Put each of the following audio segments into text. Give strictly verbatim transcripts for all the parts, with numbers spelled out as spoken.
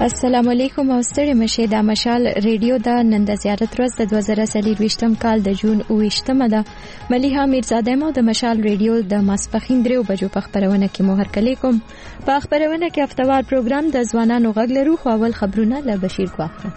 السلام علیکم او ستړي مشه د مشال ریډیو د نن د زیارت ورځ د دوه زره څلرویشتم کال د جون اوویشتمه ده. ملیحه میرزاده مو د مشال ریډیو د ماسپخین دریو بجو په خبرونه کې مو هرکلی کوم. په خبرونه کې هفتوار پروګرام د ځوانانو غږ لرو، خو اول خبرونه له بشیر ګواخره.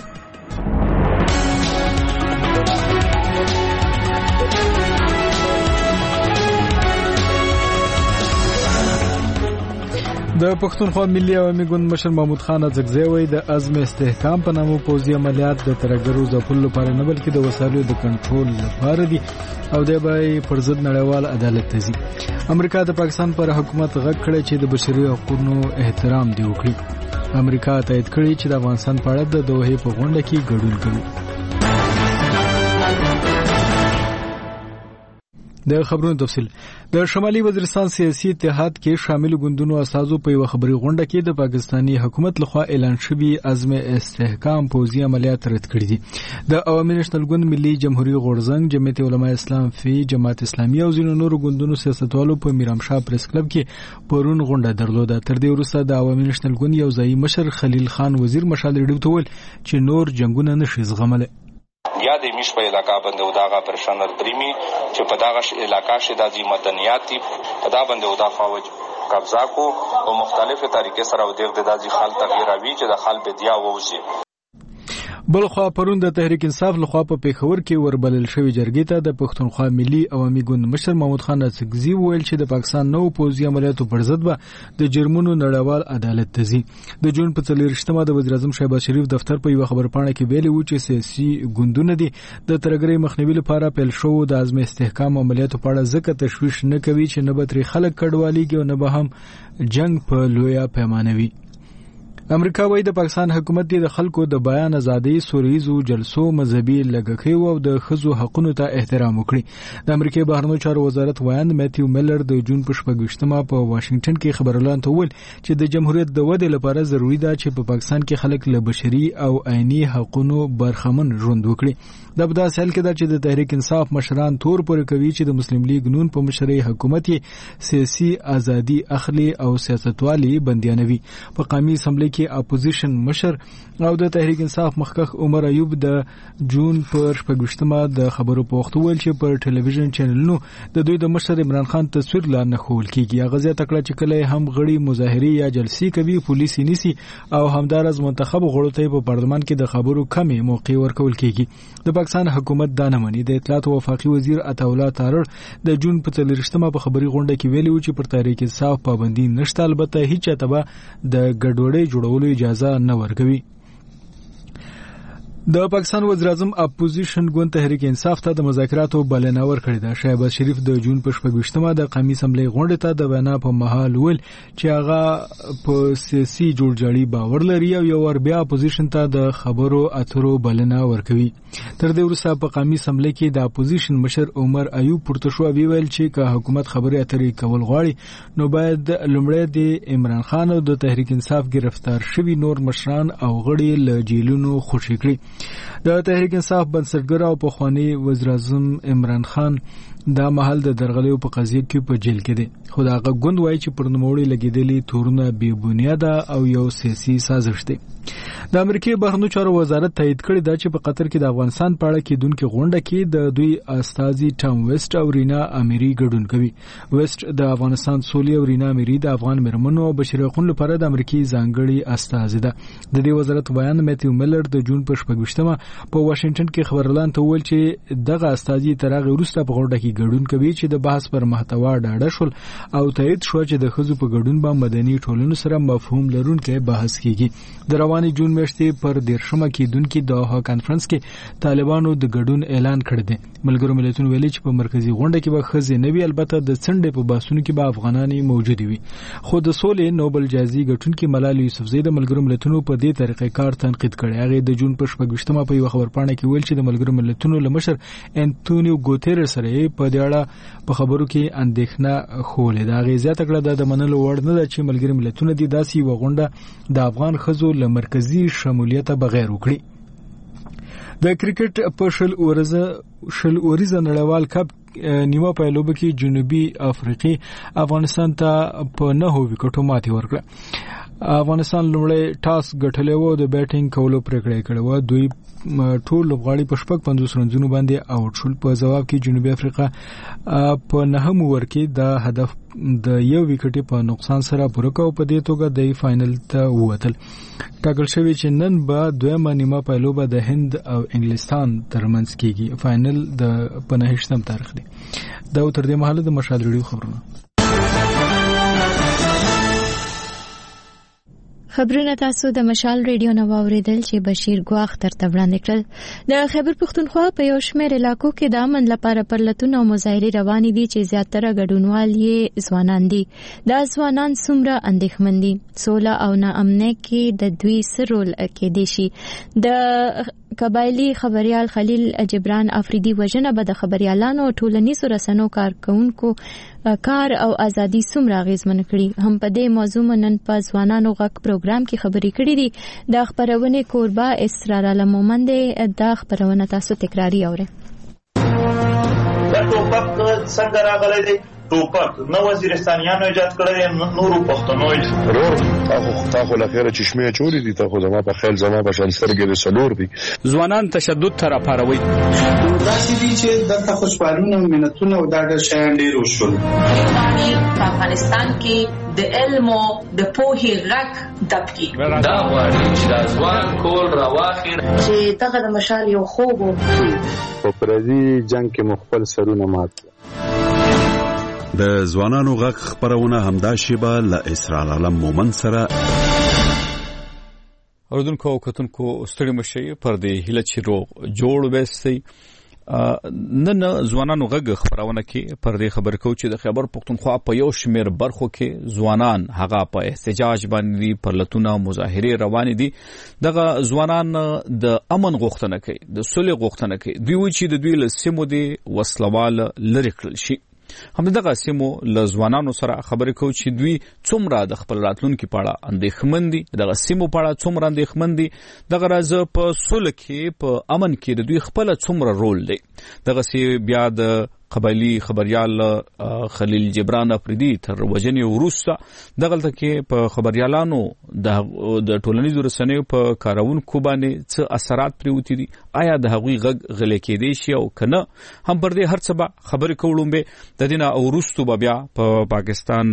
د پښتونخوا ملي عوامي ګوند مشر محمود خان ځګزی وایي د عزم استحکام په نامه پوځي عملیات د ترګرو ځپلو لپاره نه بلکې د وسایلو د کنټرول لپاره دي او دی به پر ضد نړیوال عدالت ته ځي. امریکا د پاکستان پر حکومت غږ کړی چې د بشري حقوقو احترام دی وکړي. امریکا تایید کړی چې د افغانستان په اړه د دوحې په غونډه کې ګډون کوي. د خبرونو تفصیل. د شمالي وزیرستان سیاسي اتحاد کې شامل ګوندونو اساسو په یو خبري غونډه کې د پاکستانی حکومت لخوا اعلان شوی عزم استحکام پوځي عملیات رد کړی دي. د عوامي نېشنل ګوند، ملي جمهوریت غورځنګ، جمعیت علماء اسلام فی، جماعت اسلامي او ځینو نورو ګوندونو سیاستوالو په میرامشاه پریس کلب کې پرون غونډه درلوده. تر دې وروسته د عوامي نېشنل ګوند یو ځای مشر خلیل خان وزیر مشال ریډیو ته وویل چې نور جنگونه نشي زغمل. یا د میش په علاقہ باندې وداغه پرشنر دریمی چې په داغه علاقہ شې د مدنیاتي په دا باندې ودا فوج قبضه کو او مختلفه طریقې سره ودغه د دازي خال تغییر اوي چې د خال بدیا ووسی. بلخوا پرون د تحریک انصاف لخوا په پیښور کې وربلل شوی جرګې ته د پښتونخوا ملي عوامي ګوند مشر محمود خان ځګزی وویل چې د پاکستان نو پوځي عملیاتو پر ضد به د جرمونو نړیوال عدالت ته ځي. د جون په څلوېښتمه د وزیر اعظم شهباز شریف دفتر په یو خبرپاڼه کې ویلي و چې سیاسي ګوندونه دي د ترګرۍ مخنیوي لپاره پیل شو د عزم استحکام عملیاتو په اړه ځکه تشویش نه کوي چې نه به ترې خلک کډوالېږي او نه به هم جنگ په لویه پیمانه وي. امریکا وايي د پاکستان حکومت د خلکو د بیان ازادي، سوریزو جلسو، مذهبي لګښیو او د ښځو حقوقو ته احترام وکړي. د امریکا بهرنیو چارو وزارت وایند میتیو میلر د جون په شپږویشتمه په واشنگټن کې خبرولان ته وویل چې د جمهوریت د ودې لپاره ضروری ده چې په پاکستان کې خلک له بشري او عیني حقوقو برخمن ژوند وکړي. د بدا سیل کې د چې د تحریک انصاف مشران تور پورې کوي چې د مسلم لیگ نون په مشرۍ حکومت سیاسي ازادي اخلي او سیاستوالي بنديانوي. په قومي اسمبلی اپوزیشن مشر او د تحریک انصاف مخکخ عمر ایوب د جون پر شپږویشتمه د خبرو په وخت ویل چې پر ټلویزیون چینلونو د دوی د مشر عمران خان تصویر لا نه خول کیږي. هغه زیاته کړه چې کله هم غړي مظاهري یا جلسې کوي پولیس نیسي او همدارز منتخب غړو ته په پارلمان کې د خبرو کمی موقع ورکول کیږي. د پاکستان حکومت دا نه مني. د اطلاعات او وفاقي وزیر عطاالله تارړ د جون په څلوېښتمه په خبري غونډه کې ویلي و چې پر تحریک انصاف پابندي نشته، البته هیڅ چاته د ګډوډۍ جوړولو اجازه نه ورکوي. د پاکستان وزیر اعظم اپوزیشن ګوند تحریک انصاف ته د مذاکراتو بلنه ورکړې ده. شهباز شریف د جون په شپږویشتمه د قومي اسمبلی غونډې ته د وینا په مهال ویل چې هغه په سیاسي جوړجاړي باور لري او یو ور بیا اپوزیشن ته د خبرو اترو بلنه ورکوي. تر دې وروسته په قومي اسمبلی کې د اپوزیشن مشر عمر ایوب پورته شو او ویل چې که حکومت خبرې اترې کول غواړي نو باید لومړی د عمران خان او د تحریک انصاف گرفتار شوي نور مشران او غړي له جیلونو خوشي کړي. د تحریک انصاف بنسټګر او پخوانی وزیر اعظم عمران خان دا محل د درغلیو په قضیه کې په جیل کې دی، خو دا هغه ګوند وایي چې پر نوموړي لګېدلي تورونه بې بنیاده او یو سیاسي سازش دی. د امریکای بهرنیو چارو وزارت تایید کړی دا چې په قطر کې د افغانستان په اړه کېدونکې غونډه کې د دوی استازي ټام ویسټ او رینا امیری ګډون کوي. ویسټ د افغانستان سولې او رینا امیری د افغان مېرمنو او بشري حقوقو لپاره د امریکای ځانګړي استازي ده. د دې وزارت وایند میتیو میلر د جون په شپږویشتمه په واشنگټن کې خبرلان ته وویل چې دغه استازي تر هغه وروسته په غونډه کې ګډون کوي چې د بحث پر محتوا ډاډه شول او تایید شو چې د ښځو په ګډون باندې مدني ټولنو سره مفهوم لرونکی بحث کیږي. د رواني جون میاشتې پر دیرشمه کېدونکي د دوحه کانفرنس کې طالبانو د ګډون اعلان کړی دی. ملګرو ملتونو ویلي چې په مرکزی غونډه کې به ښځې نه وي، البته د څنډې په بحثونو کې به افغانان موجود وي. خو د سولې نوبل جایزې ګټونکي ملالۍ یوسفزۍ د ملګرو ملتونو په دې طریقې کار تنقید کړی. هغه د جون په شپږویشتمه په یو خبرپاڼه کې ویل چې د ملګرو ملتونو له مشر انټونیو ګوتيرس سره په دې اړه په خبرو کې اندېښنه خولې. دا غي زیاته کړه د منلو وړ نه ده چې ملګري ملتونه دي داسې و غونډه د افغان ښځو له مرکزی شمولیت بغیر وکړي. د کرکټ په شل اورزه شل اورزه نړیوال کپ نیمه پایلوبه کې جنوبي افریقا افغانستان ته په نه هو وکټو ماتې ورکړه. افغانستان لومړی ټاس ګټلی و د بیټینګ کولو پریکړه کړې و. دوی ټول لوبغاړي په شپږ پنځوس رنزونو باندې آوټ شول. په جواب کې جنوبي افریقا په نهم اوور کې د هدف د یو وکټ په نقصان سره پوره کاوه. په دې توګه د فائنل ته ووتل. ټاکل شوی چې نن به دویمه نیمه پایلوبه د هند او انګلستان ترمنځ کیږي. فائنل د پنځهشتم تاریخ دی. دا تر دې مهاله د مشال ریډیو خبرونه. خبرونه تاسو د مشال ریډیو نو اوریدل چې بشیر ګواخ تر تبران کړل. د خیبر پختونخوا په یو شمېر علاقو کې د امن لپاره پرلتون او مظاهرې روانې دي چې زیاتره ګډونوال یې ځوانان دي. دا ځوانان څومره اندېښمن دي؟ سوله او ناامنۍ کې د دوی څه رول کېدای شي؟ د قبایلی خبريال خلیل جبران افریدي وژنه به د خبريالانو او ټولنیزو رسنیو کارکونکو کار او ازادي څومره اغیزمن کړي؟ هم په دې موضوع نن په ځوانانو غږ پروګرام کې خبرې کړې دي. د خبرونه کوربه اسرار علمومند د خبرونه تاسو تکراری اورئ. دا ټوپک څنګه راغلی دی؟ ټوپک نو وزیرستانیانو ایجاد کړی، نورو پښتنو ضرور تاسو تاسو لخيره چشمه چوری دي. تاسو زما په خیال زما په شانسترګې د سلور دي. ځوانان تشدد تر پاروي دا چې دي چې د خوشحالونه مینتونه او دا د شیان ډیر وشول. په افغانستان کې د علم او د پوهې غږ دبکی دا وایي چې د ځوان کول راواخیر چې دغه د مشال یو خوب په پردي جنگ کې مخفل سرونه مات. د ځوانانو غږ خبرونه همدا شیبه له اسرار علم مومن سره اوردونکو او کتونکو ستړي مشي پر دې هله چې روغ جوړ وستي. نن ځوانانو غږ خبرونه کې پر دې خبر کو چې د خیبر پختونخوا په یو شمیر برخو کې ځوانان هغه په احتجاج باندې پر لتونه مظاهره روان دي. دغه ځوانان د امن غوښتنه کوي، د صلح غوښتنه کوي. دوی و چې د دوی له سیمو دي وسلوال لری کړل شي. هم دغه سیمو له ځوانانو سره خبرې کوو چې دوی څومره د خپل راتلونکي په اړه اندېښمن دي، دغه سیمو په اړه څومره اندېښمن دي، دغه راز په صلح کې په امن کې د دوی خپل څومره رول دی. دغه سی بیا د قبایلی خبريال خلیل جبران افریدي تر وژنې وروسته دغلته کې په خبريالانو د ټولنیزو رسنیو په کارونکو باندې څه اثرات پریوتی دي؟ آیا د هغوی غږ غلې کېدی شي او کنه؟ هم پر دې هر څه به خبرې کوم به د دینه او وروسته به بیا په پاکستان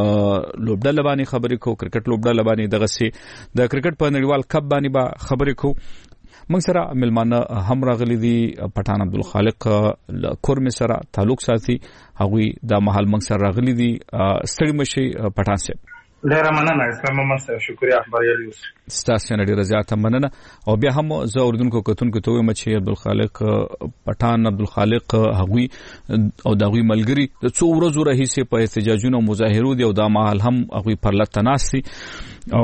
لوبډله باندې خبرې کوو، کرکټ لوبډله باندې دغه سي د کرکټ په نړیوال کپ باندې به خبرې کوو. موږ سره ملمانه هم راغلي دي. پټان عبدالخالق کورم سره تعلق ساتي، هغوی د محل موږ سره راغلي دي. ستړي مشي پټان صاحب. ډیره مننه اسلام محمد صاحب، شکریا خبريال یوس ستاسو نه ډیره زیاته مننه. او بیا هم زه اوردونکو کتونکو ته وایم چې عبدالخالق پټان عبدالخالق هغوی او دغوی ملګری د څو ورځې راهیسې په احتجاجونو مظاهرو دي او د محل هم هغوی پر لته ناسي. او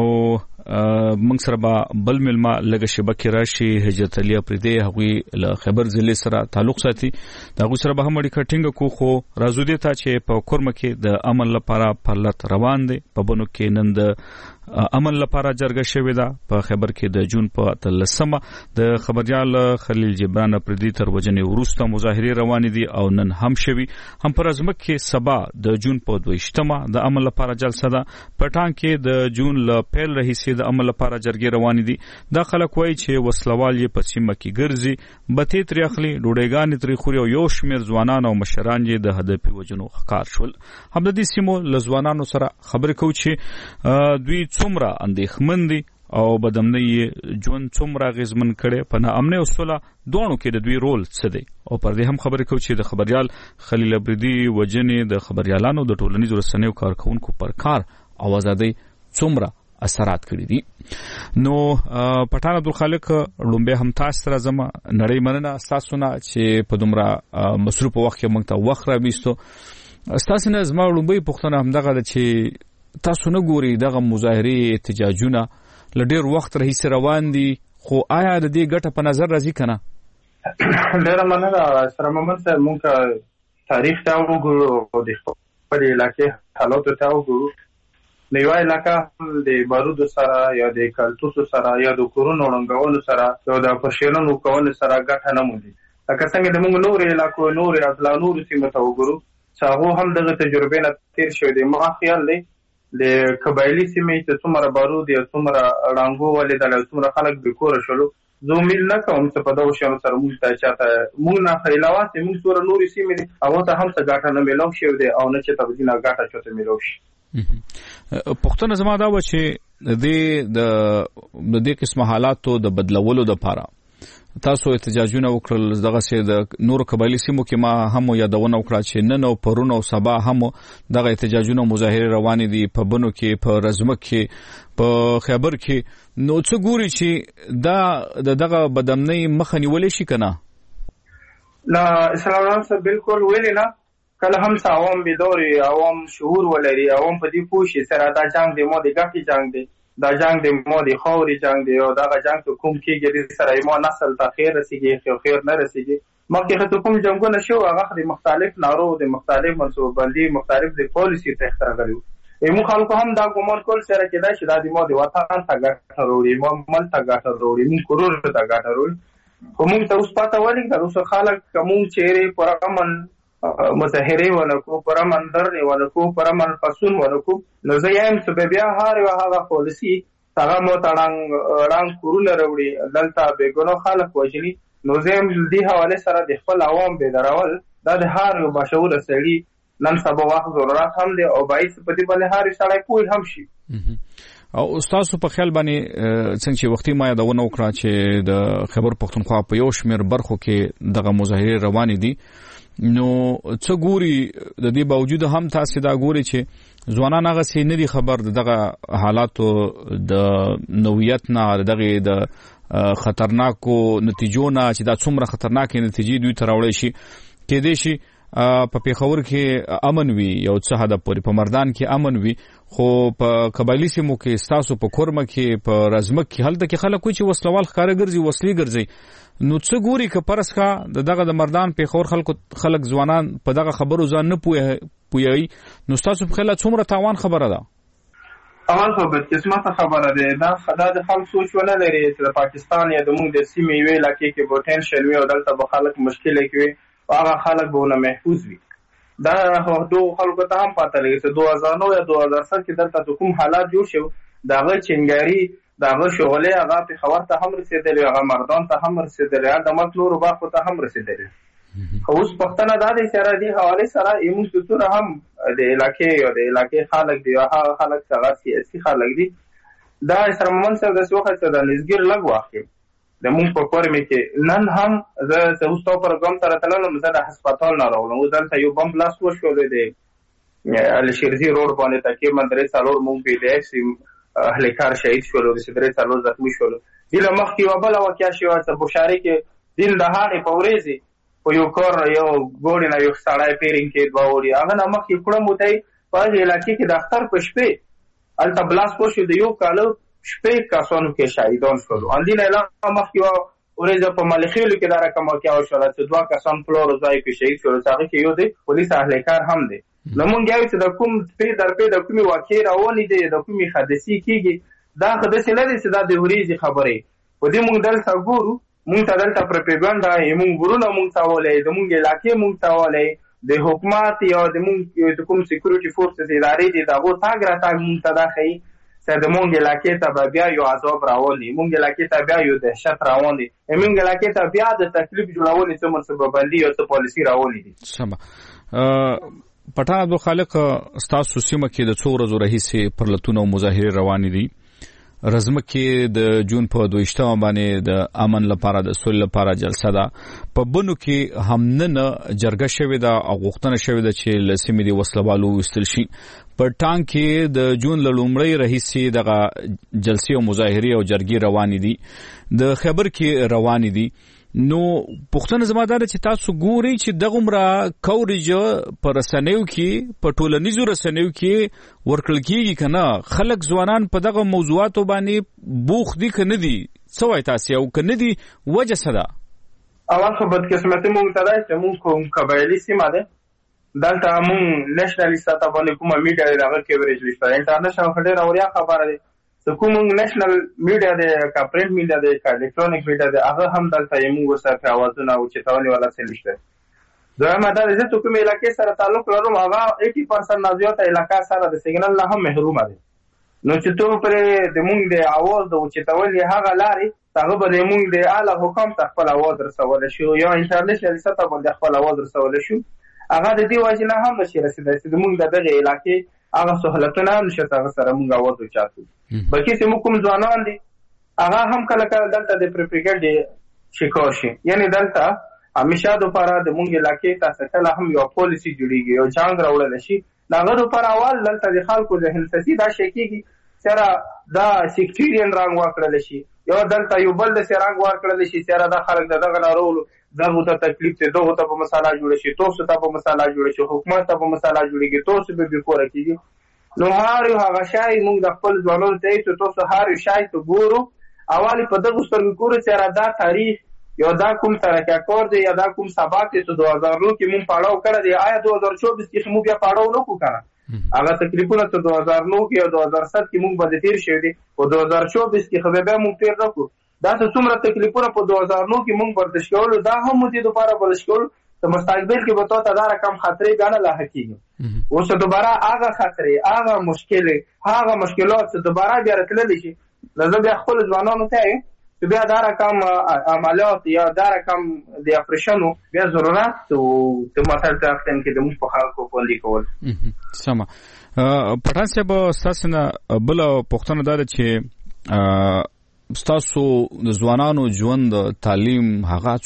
موږ سره به بل ملما لګه شبکه راشي حجت علي افریدي، هغوی له خیبر ضلع سره تعلق ساتي. دا هغوی سره به هم اړیکه ټینګه کو. خو راځو دې ته چې په کورم کې د امن لپاره پرلط روان دي. په بنو کې نن د امن لپاره جرګه شوې ده. په خیبر کې د جون په اتلسمه د خبريال خلیل جبران افریدي تر وژنې وروسته مظاهرې روان دي او نن هم شوي. هم پر ازمک کې سبا د جون په دویشتمه د امن لپاره جلسه ده. پټان کې د جون ل پیل رئیس د امن لپاره جرګې روان دي. دا خلک وایي چې وسلوال یې په سیمه کې ګرځي، بتې ترې اخلي، ډوډۍ ترې خوري او یو شمېر ځوانان او مشران یې د هدفي وژنو ښکار شول. هم د دې سیمو له ځوانانو سره خبرې کوو چې دوی څومره اندېښمن دي او بدامنۍ ژوند څومره اغېزمن کړي. په ناامنۍ او سوله دواړو کې د دوی رول څه دی؟ او پر دې هم خبرې کوو چې د خبريال خلیل افریدي وژنې د خبريالانو د ټولنیزو رسنیو کارکونکو پر کار او ازادۍ څومره اثرات کړی دي. نو پټان عبدالخالق لومبه هم تاسو سره زما نړۍ مننه تاسو نه چې په دومره مصروف وخت کې موږ ته وخت راويستو. تاسو نه زما لومبه پوښتنه هم دغه چې تاسو نه ګوري دغه مظاهره احتجاجونه لډیر وخت راهیسې روان دي، خو آیا د دې ګټه په نظر راځي کنه؟ ډیره مننه سره محمد صاحب. موږ تاریخ ته وګورو او د خپل علاقې حالات ته وګورو. نو یو علاقه د بارودو سره یا د کلتوسو سره یا د کورونو ړنګولو سره یا د فشیلونو کولو سره ګټه نه موندي. لکه څنګه د موږ نور علاقو نور اضلاع نور سیمه ته وګورو چې هغه هم دغه تجربه نه تیر شوی دی. ما خیال دی د قبایلی سیمې چې څومره بارود یا څومره ړانګو ولیدل او څومره خلک بېکوره شولو زه امید نه کوم چې په دغو شیانو سره موږ ته چاته موږ نه علاوه چې موږ څومره نورې سیمې دي هغو ته هم څه ګټه نه میلاو شوې دی او نه چې ته ځینې ګټه چاته میلاو شي. پوښتنه زما دا وه چې د دې د دې قسمه حالاتو د بدلولو دپاره تاسو احتجاجونه وکړل دغسې د نورو قبایلي سیمو کې ما هم یادونه وکړه چې نن او پرون او سبا هم دغه احتجاجونه او مظاهرې روانې دي په بنو کې په رزمک کې په خیبر کې. نو څه ګوري چې دا د دغه بدامنۍ مخه نیولی شي که نه؟ نه اسلام الله صاحب بالکل ولې نه. کله هم څه عوام بیدار وي عوام شعور ولري عوام په دې پوه شي سره دا جنګ دی ما د ګټې جنګ دی دا جنگ د ما د خاورې جنگ دی او دغه جنگ ته کوم کېږي د سره ما نسل ته خیر رسېږي خو خیر نه رسېږي. مخکې چې کوم جنګونه شو هغه د مختلف نارو د مختلف منصوببندي مختلف د پالیسي تحت راغلي موږ خلکو هم دا ګمان کول سره کېدای چې دا د ما د وطن ته ګټه راوړي ما مل ته ګټه راوړي موږ کورونو ته ګټه راوړي خو موږ ته اوس پته ولګېده اوس خلک که موږ چیرې پر امن مظاهرې ونکړو پر امن درنې ونکړو پر امن پاڅون ونکړو نو زه یم چې بیا هر یوه هغه پالیسي هغه مو ته ړنګ کورونه راوړي دلته بېګناه خلک وژني نو زه یم دې حوالې سره د خپل عوام بیدارول دا د هر یو باشعوره سړي نن سبا وخت ضرورت هم دی او باید په دې باندې هر سړی پوه هم شي. او استاسو په خیال باندې څنګه چې وختي ما یادونه وکړه چې د خیبر پښتونخوا په یو شمېر برخو کې دغه مظاهرې روانې دي نو څه ګوري د دې باوجود هم تاسو دا ګوري چې ځوانان هغه سي نه دي خبر دغه حالاتو د نوعیت نه دغه د خطرناکو نتیجو نه چې دا څومره خطرناکې نتیجې دوی ته راوړی شي کېدای شي په پیښور کې امن وي یو څه حد پورې په مردان کې امن وي خو په قبایلي سیمو کې ستاسو په کورمه کې په رزمک کې هلته کې خلک وي چې وسلوال ښکاره ګرځي وسلې ګرځي نو څه ګوري که پرس کا دغه د مردان پیښور خلکو خلک ځوانان په دغه خبرو ځان نه پوهوي نو ستاسو په خیال څومره تاوان خبره ده؟ اول خو بدقسمته خبره ده دا دا د خلک سوچ ونه لري چې د پاکستان یا د موږ د سیمې یوې علاقې کې پوټنشل وي او دلته به خلک مشکله کوي هغه خلک به ونه محفوظ وي دا دو خلکو ته هم پته لګي چې دو هزار نو یا دو هزار سل کې دلته کوم حالات جوړ شو د هغه چنګاري د هغه شغلې هغه پېښور ته هم رسېدلی هغه مردان ته هم رسېدلی د ملک نورو برخو ته هم رسېدلی خو اوس پوښتنه دا دی چې دې حوالې سره زموږ څومره هم د علاقې یا د علاقې خلک دي هغه خلک چې هغه سیاسي خلک دي دا سره مومن صاحب داسې وخت چې د نظګیر لږ واخلي د مونږ په کورمې کې نن هم زه چې اوس تا پروګرام سره تللم زه د هسپتال نه راغلم اوس دلته یو بم بلاست وشو دی الشیرزي روډ باندې تکې من درې څلور مونږ پی ډی ایف اهل کار شهید شولو د درې څلور زخمي شولو دله مخکې یوه بله واقعه شوه چې بوشاري کې دین د هغې په ورځې په یو کور یو ګوړې نه یو سړی پیرنګ کې دوه وړي هغه نه مخکې کړم وتی په هغې علاقې کې د اختر په شپې هلته بلاست وشو د یو کاله شپې کسانو کې شهیدان شولو اندین اعلان مخکې وه ورځ په ملخیلو کې دا رقم واقعه وشوله چې دوه کسان پلار او ځای کې شهید شولو چې هغه کې یو دی پولیس اهل کار هم دی نو مونږ یو چې د کوم پې در پې د کومې واقعې روانې دی د کومې حادثې کېږي دا خو داسې نه دی چې دا د ورځې خبرې په دې مونږ دلته ګورو مونږ ته دلته پروپاګانډا یې مونږ ورونه مونږ ته ولی د مونږ علاقې مونږ ته ولی د حکومت یا د مونږ کوم سیکورټي فورسز ادارې دي د هغو تګ راتګ مونږ ته دا ښیي چې د مونږ علاقې ته به بیا یو عذاب راولي مونږ علاقې ته بیا یو دهشت راولي مونږ علاقې ته بیا د تکلیف جوړولې څه منصوبه‌بندي او څه پالیسي راولي دي. پټان عبدالخالق ستاسو سیمه کې د څو ورځو راهیسې پرلتونه او مظاهرې روانې دي رزمک کې د جون په دویشتمه باندې د امن لپاره د سولې لپاره جلسه ده په بنو کې هم نن جرګه شوې ده او غوښتنه شوې ده چې له سیمې د وسلوالو ویستل شي په ټانګ کې د جون له لومړۍ راهیسې دغه جلسې او مظاهرې او جرګې روانې دي د خیبر کې روانې دي نو پښتنه زما دا چې تاسو ګوري چې دغه کوریج په رسنیو کې په ټولنیزو رسنیو کې ورکړل کېږي که نه خلک ځوانان په دغه موضوعاتو باندې بوخ دي که نه دي څه وایي تاسې او که نه دي وجه څه ده؟ اول خو بدقسمتي مونږ ته ده چې مونږ کوم قبایلي سیمه ده دلته مونږ نیشنلي سطح باندې کومه میډیا دی د هغه کوریج نشته انټرنیشنل خو ډېره وړیا خبره ده چې کوم نېشنل میډیا دی که پرنټ میډیا دی که الکترونیک میډیا دی هغه هم دلته یې مونږ ورسره پرې اوازونه او چتاونې والا څه نشته دویمه دا چې ته کوم علاقې سره تعلق لرم هغه اسی پرسنټ نه زیاته علاقې سره د سیګنال نه هم محرومه دي. نو چې ته پر د مونږ د اواز د اوچتول هغه لاري هغه به د مونږ د اعلی حکام ته خپل اواز رسول شي یا انټرنیشنل سطح باندې خپل اواز رسول شي. هغه د دې وجه نه هم نشي رسیدای چې د مونږ د دغه علاقې هغه سہولتونه نشي هغه سره مونږ اواز اوچاتو. بلکې چې موږ کوم ځوانان دي هغه هم کله کله دلته د پریپریګل شکار شي. یعنی دلته همیشه د لپاره د مونږ علاقې تاسو کله هم یو پالیسی جوړیږي یو جنگ راوړل شي هغه د لپاره اول دلته د خلکو د هلسسي دا شي کېږي سره دا سیکټریان رنګ ورکړل شي یو دلته یو بل د سرنګ ورکړل شي سره دا خلک دغه نارولو دغه ته تکلیف ته دغه ته په مساله جوړ شي توسو ته په مساله جوړ شي حکومت ته په مساله جوړیږي توسو به به کور کیږي. نو هر یو هغه شای موږ د خپل ځوانانو ته چې توسو هر یو شای ته ګورو اولی په دغه سترګو ګورو چې دا تاریخ یا دا کوم ترکه کار دی یا دا کوم سبق چې دو هزار نو کې مونږ پاړاو کړی دی آیا دو هزار چوبیس کې مو بیا پاړاو نه کو کنه هغه تقریبا ته دو هزار نو کې او دو هزار سات کې مونږ باندې تیر شوی دی او دو هزار چوبیس کې خو بیا مونږ تیر نکو دا څومره تقریبا په دو هزار نو کې مونږ برداشت کولو دا هم دې دوباره برداشت کول ته مستقبل کې به تو ته دا رقم خطرې غاڼه لا حقیقي اوس دوباره هغه خطرې هغه مشکل هغه مشکلات چې دوباره بیا راتللی شي لازم بیا خپل ځوانانو ته بیا دا رقم عملیات یا دا رقم د اپریشنو بیا ضرورت او د ماتل تاکتن کې د موږ په خلکو باندې کول سم پټان صاحب تاسو نه بل پښتنه دا چې تاسو د ځوانانو ژوند تعلیم هغه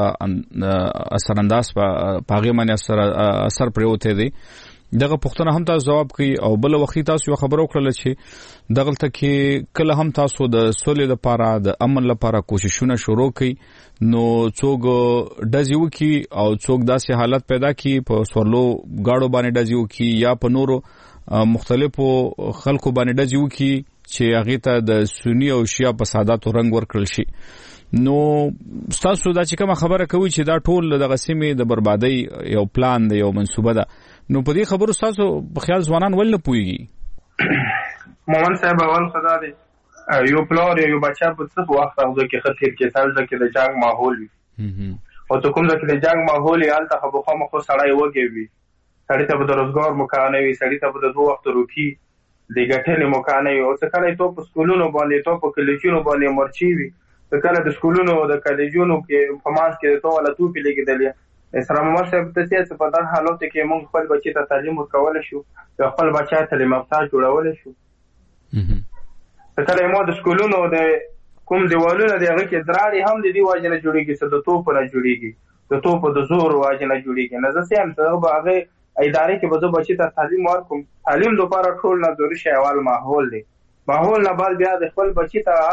څومره اثر انداز په پاغه باندې اثر اثر پروته دي دغه پښتنه هم تاسو جواب کوي او بل وخت تاسو خبرو کړل چې دغه تکي کله هم تاسو د سولې لپاره د امن لپاره کوششونه شروع کړي نو څوک دځیو کی او څوک داسې حالت پیدا کی په سورلو گاډو باندې دځیو کی یا په نورو مختلفو خلکو باندې دځیو کی چې هغه ته د سنی او شیعه فسادات رنگ ورکړل شي. نو تاسو دا چې کوم خبره کوي چې دا ټول د غسیمې د بربادي یو پلان دی یو منسوبه ده نو په دې خبرو تاسو په خیال ځوانان ول نه پويږي مومن صاحب اول خدا دی یو پلار یو بچا په څه وخت هغه کې خطر کې تل ځکه د جنگ ماحول وي او ته کوم ځکه د جنگ ماحول یې الته خو خو مخ سړی وږي وي سړی ته د روزګار مکانه وي سړی ته د دوه وخت روټي د ګټلې مکانه وي او څه کله ته په سکولونو باندې ته په کلیجونو باندې مرچی وي څه کله د سکولونو د کلیجونو کې په ماس کې ته ولا تو په لګیدلې اسلام مر صاحب ته چې په دغه حالت کې موږ خپل بچی ته تعلیم ورکول شو خپل بچا ته تعلیم یافته جوړول شو کله مو د سکولونو د کوم دیوالونو دغه کې دراري هم د دې واجنه جوړیږي چې د توپ نه جوړیږي د توپ د زور واجنه جوړیږي نه ځکه هم ته هغه ادارې کې به بچی ته تعلیم ورکوم تعلیم لپاره ټول نه ضروري شی اول ماحول دی ماحول نه بعد بیا د خپل بچی ته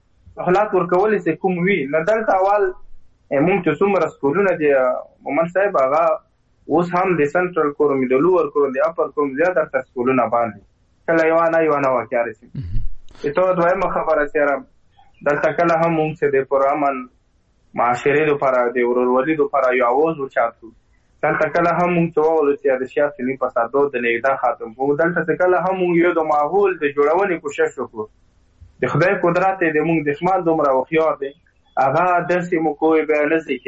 اخلاق ورکول چې کوم وی نه دلته اول مونږ چې څومره سکولونه دي مومن صاحب هغه اوس هم د سنټرل کوروم د لوور کوروم د اپر کوروم زیاته تر سکولونه باندې کله یو نه یو نه واقع رسي ته دویمه خبره سره دلته کله هم مونږ چې د پرامن معاشرې لپاره د ورورولۍ لپاره یو اواز وچاتو دلته کله هم مونږ ته وویل چې د سیاسي نه فسادو د نه ختم وو دلته کله هم مونږ یو د ماحول د جوړونې کوشش وکړو د خدای قدرت دې مونږ د شمال دومره وخیار دی هغه درسي مو کوی به نه ځکه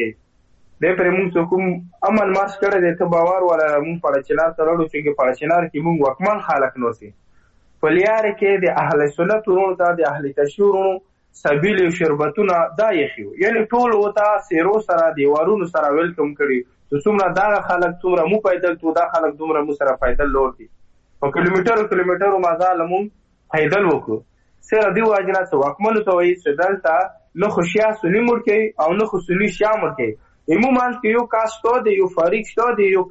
د پر موږ کوم عمل مارش کړی دی ته باور ولا مونږ په چنار ترړو چې په چنار کې مونږ وکمن خلق نوسی په لیار کې د اهل سنت ورونو ته د اهل تشورونو سبیل شربتونه دایخیو یعنی ټول وتا سیرو سره دیوارونو سره ویلکم کړي چې څومره دا خلک څومره مو پیدل تو دا خلک دومره مو سره پیدل لور دي په کیلومتر کیلومتر مازال مون پیدل وکړو سره دی واجنه څو وکمن ته وایي چې دلته نو خوشیا سنی مړ کې او نو خو سنی شیا مړ کې عموما کې یو کاستو دی یو فاریک شته دی یو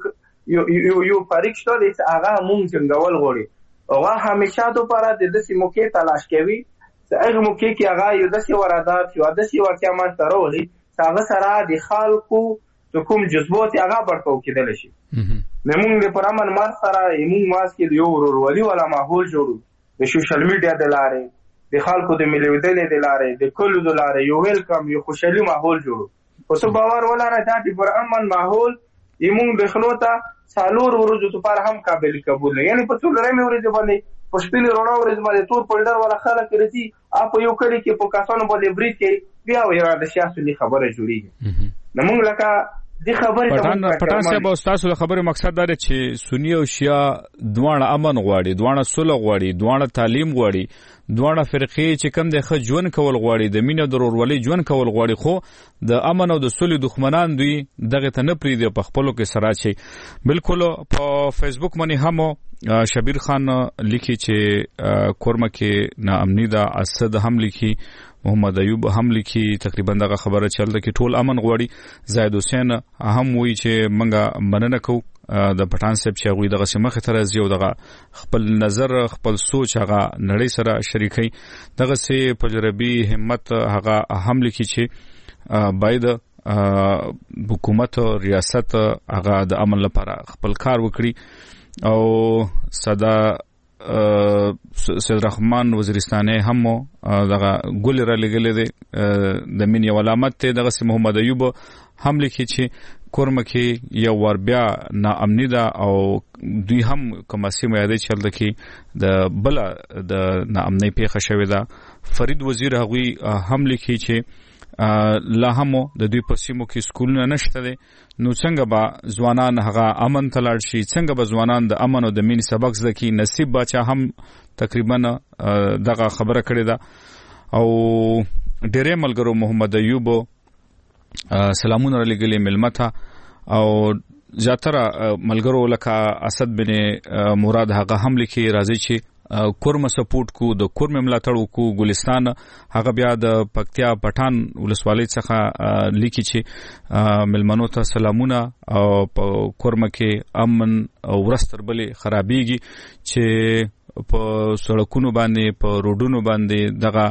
یو یو فاریک شته دی چې هغه مونږ څنګهول غوړي هغه همیشه د لپاره د دې موقع تلاش کوي چې هغه موقع کې هغه یو داسې ورادات یو داسې واقعیا ما ترولي چې هغه سره د خلکو د کوم جذبات هغه برکو کېدل شي موږ د پرامن مار سره موږ ماس کې یو ورورولي ولا ماحول جوړو د سوشل میډیا د لارې د خلکو د ملویدلې د لارې د کلو د لارې یو ویلکم یو خوشحالي ماحول جوړو او څه باور ولاره دا د پرامن ماحول یمون بخلو ته سالور ورځو ته پر هم قابل قبول نه یعنی په څلورمه ورځ باندې په شپږ وروڼه ورځ باندې تور پلډر ولا خلک رسي اپ یو کړي کې په کاسانو باندې بریټ کې بیا ویرا د سیاسي خبره جوړیږي نو موږ لکه دې خبرې پټان پټان صاحب تاسو د خبرې مقصد دا دی چې سنی او شیعه دواړه امن غواړي، دواړه صلح غواړي، دواړه تعلیم غواړي، دواړه فرقې چې کم د ښه ژوند کول غواړي، د مینې د ورورولۍ ژوند کول غواړي، خو د امن او د صلح دښمنان دوی دغه ته نه پریږدي په خپلو کې سره شي. بالکل په فیسبوک باندې هم شبیر خان لیکي چې کورمه کې ناامني ده، اسد هم لیکي، محمد ایوب هم لیکي تقریبا دغه خبره چلته کې ټول امن غواړي. زاید حسین هم وایي چې منګه مننه کوو د پټان صاحب چې هغوی دغه سیمه خطر از یو دغه خپل نظر خپل سوچ هغه نړۍ سره شریکي. دغه سي پجربي همت هغه هم لیکي چې باید حکومت او ریاست هغه د امن لپاره خپل کار وکړي. او صدا سید رحمان وزیرستاني هم دغه ګل را لګلې ده د مين یو علامت ته. دغه سي محمد ایوب هم لیکي چې کورمه کې یو ور بیا ناامني ده او دوی هم کومه سیمه یادې چلته کې د بل د ناامنۍ پیښه شوې ده. فرید وزیر هغوی هم لیکي چې لا هم د دوی په سیمو کې سکولونه نشته دي، نو څنګه به ځوانان هغه امن ته لاړ شي، څنګه به ځوانان د امن او د مینې سبق زده کړي. نصیب باچا هم تقریبا دغه خبره کړې ده. او ډېرې ملګرو محمد ایوب سلامونه لګلې ملمته، او زیاتره ملګرو لکه اسد بن مراد هغه هم لیکي راځي چې کورمه سپورټ کو، د کورمه ملاتړ کو. ګلستان هغه بیا د پکتیا پټان ولسوالۍ څخه لیکي چې ملمنو ته سلامونه، او په کورمه کې امن او ورستر بلې خرابېږي چې په سړکونو باندې په روډونو باندې دغه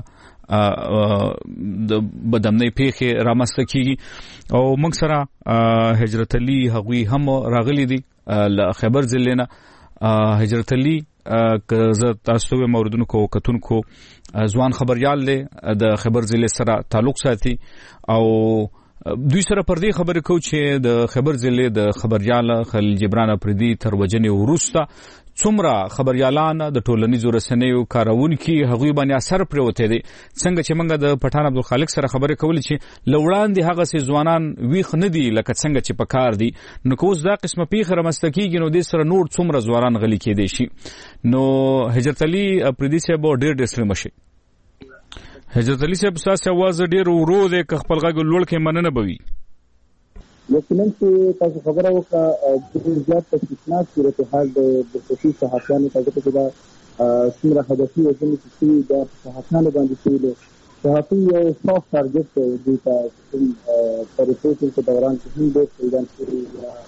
د بدامنۍ پیښې رامنځته کیږي. او موږ سره هجرت علي هغوی هم راغلي دي له خیبر ضلع نه. هجرت علي که زه تاسو به موردونو کو کتونکو ځوان خبريال دی د خیبر ضلع سره تعلق ساتي، او دوی سره پر دې خبرې کو چې د خیبر ضلع د خبريال خلیل جبران افریدي تر وجنې وروسته څومره خبريالان د ټولنیزو رسنیو کارونکي هغوی باندې اثر پروته دي. څنګه چې موږ د پټان عبدالخالق سره خبرې کولې چې لوړاندې هغه سي ځوانان ویخ نه دي لکه څنګه چې پکار دي، نو کوز دا قسمه پیښه رامنځته کیږي نو د سره نور څومره ځوانان غلي کېدي شي. نو هجرت علي افریدي صاحب ډېر ډېر سلام شي. هجرت علي صاحب تاسو आवाज ډېر ورو دی که خپل غږ لوړ کې مننه بوي. یقینا چې تاسو خبره وکړه د زیات تشکیلات صورتحال د خصوصي صحافیانو ته چې دا څومره هدفي او ځینې چې د صحافیانو باندې شوي دي. صحافي یو سافت ټارګټ دی چې په ریپورټینګ په دوران کې هم ډېر پیدان شوي.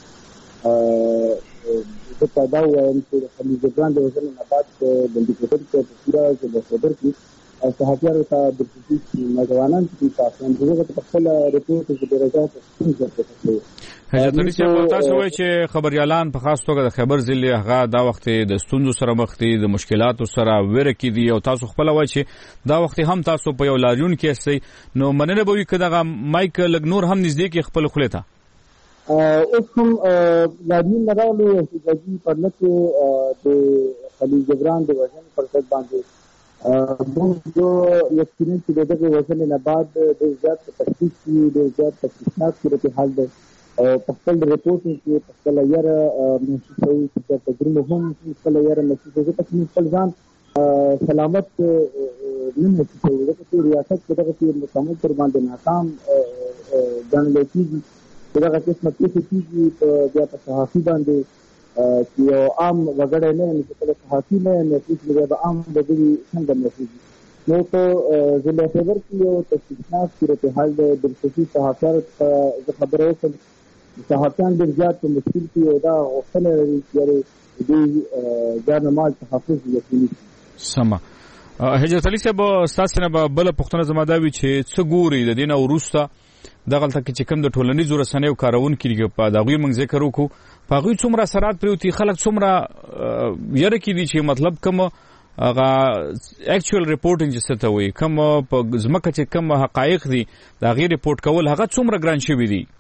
زه په دا وایم چې خلیل جبران د وژنې نه بعد بندي کېدل چې پوره د خبر کې او صحافیانو ته د خصوصي نوجوانان چې صحافیان دغه په خپل ریپورټ کې درجات څنګه حضرت علي صاحب تاسو وایي چې خبريالان په خاص توګه د خیبر ضلع هغه دا وخت د ستونزو سره مخ دي، د مشکلاتو سره وره کې دي، او تاسو خپل وایي چې دا وخت هم تاسو په یو لاریون کې استئ. نو مننه به وي که دغه مایک لګ نور هم نږدې کې خپل خولې ته اوس هم لاریون نه راغلی احتجاجي پرله کې د خلیل جبران د وژنې پر ضد باندې موږ جو یقینا چې دغه وژنې نه بعد ډېر زیات تفتیش کې ډېر زیات تفتیشات صورتحال دی او په خپل ریپورټ کې په خپل یاره محسوسوي چې تجربه هم خپل یاره محسوسوي چې خپل ځان سلامت نه محسوسوي چې ریاست په دغه کې مکمل تر باندې ناکام ګڼل کېږي. دغه قسمه پیښې کېږي بیا په صحافي باندې چې یو عام وګړی نه یم چې کله صحافي نه یم محسوس بیا به عام وګړي څنګه محسوس وي. نو په ضلع خیبر کې یو تشویشناک صورتحال دی. د خصوصي صحافیانو څخه زه خبره وکړم صحافیان ډېر زیات په مشکل کې او دا غوښتنه لري چې دوی جانمال تحفظ یقیني کړي. سمه. هجرت علي صاحب ستاسو نه به بله پوښتنه زما دا وي چې څه ګوري د دې نه وروسته دغلته کې چې کوم د ټولنیزو رسنیو کارونکي دي په د هغوی موږ ذکر وکړو، په هغوی څومره اثرات پرېوتي، خلک څومره یره کې دي چې مطلب کوم هغه اکچوال ریپورټینګ چې څه ته وایي کوم په ځمکه چې کوم حقایق دي د هغې ریپورټ کول هغه څومره ګران شوي دي.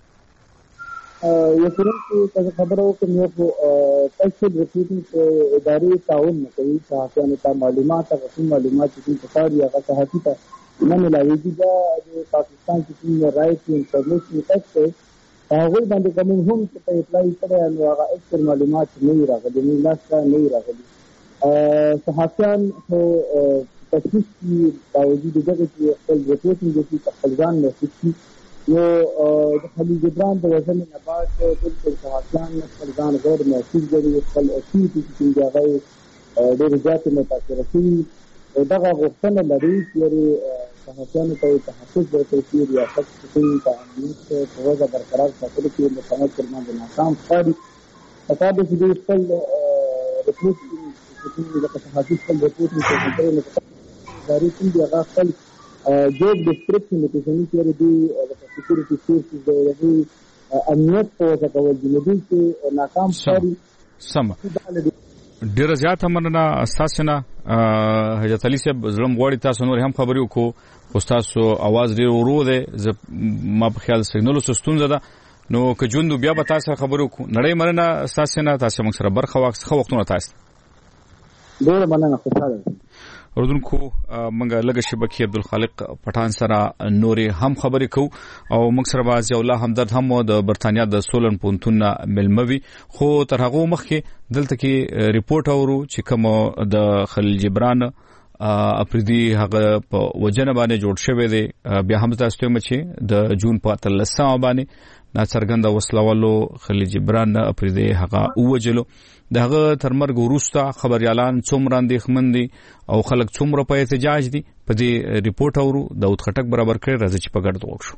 یقینا چې تاسو خبره وکړم یو اکچوال ریپورټینګ ادارې تعاون نه کوي، صحافیانو ته معلومات هغه کوم معلومات چې پکار دي هغه صحافي ته نه ملاویږي. دا د پاکستان چې کوم رایټ انفارمیشن ایکټ دی هغوی باندې کوم هم چې په اطلاع کړی نو هغه اکثر معلومات نه راغلي نه لاسته نه راغلي صحافیان خو تشخیص کی باوجود دغه چې خپل رپورټینګ کوي په خپل ځان محسوس کړي نو د خلیل جبران د وژنې نه بعد بالکل صحافیان خپل ځان غیر محسوس ګڼي خپل اکټیویټي چې دي هغه ډېرې زیاتې متاثره شوي دغه غوښتنه لري چې صحافیانو ته تحفظ ورکړي چې ریاست کې د امنیت په وضع برقرار ساتلو کې مستند پر باندې ناکام ښکاري پکار دی چې دوی خپل رپورټینګ لکه صحافي خپل رپورټینګ کوي نو ادارې کوم دي هغه خپل جوب ډسکرپشن لوکیشني چې دوی د سکیورټي فورسز د امنیت په وجه کول دي نو دوی چې ناکام ښکاري سم ډیر زیات مننه اساسنه حضرت علي صاحب زلم غوړی تاسو نور هم خبرې وکړو استاد سو आवाज ډیر ورو ده ما په خیال سیګنال سستون ده نو که جوندو بیا به تاسو خبرې وکړو نړۍ مننه اساسنه تاسو موږ سره برخه واخ وختونه تاسو ډیر مننه خوشاله اردوونکو منګه لګه شبکې عبدالخالق پټان سره نورې هم خبرې کو او موږ سره باز الله همدرد هم د برتانیا د سولن پونتون ملموي خو تر هغه مخکې دلته کې ریپورت اورو چې کوم د خلیل جبران اپریدي هغه په وجنه باندې جوړ شوی دی بیا هم تاسو ته مچې د جون په اتلسمه باندې ناڅرګند وسلوالو خلیل جبران اپریدي هغه اوجلو دغه تر مرګ وروسته خبريالان څومره اندېښمن دي او خلک څومره په احتجاج دي په دې ریپورت اورو داود خټک برابر کړی راځي چې په ګډه وښو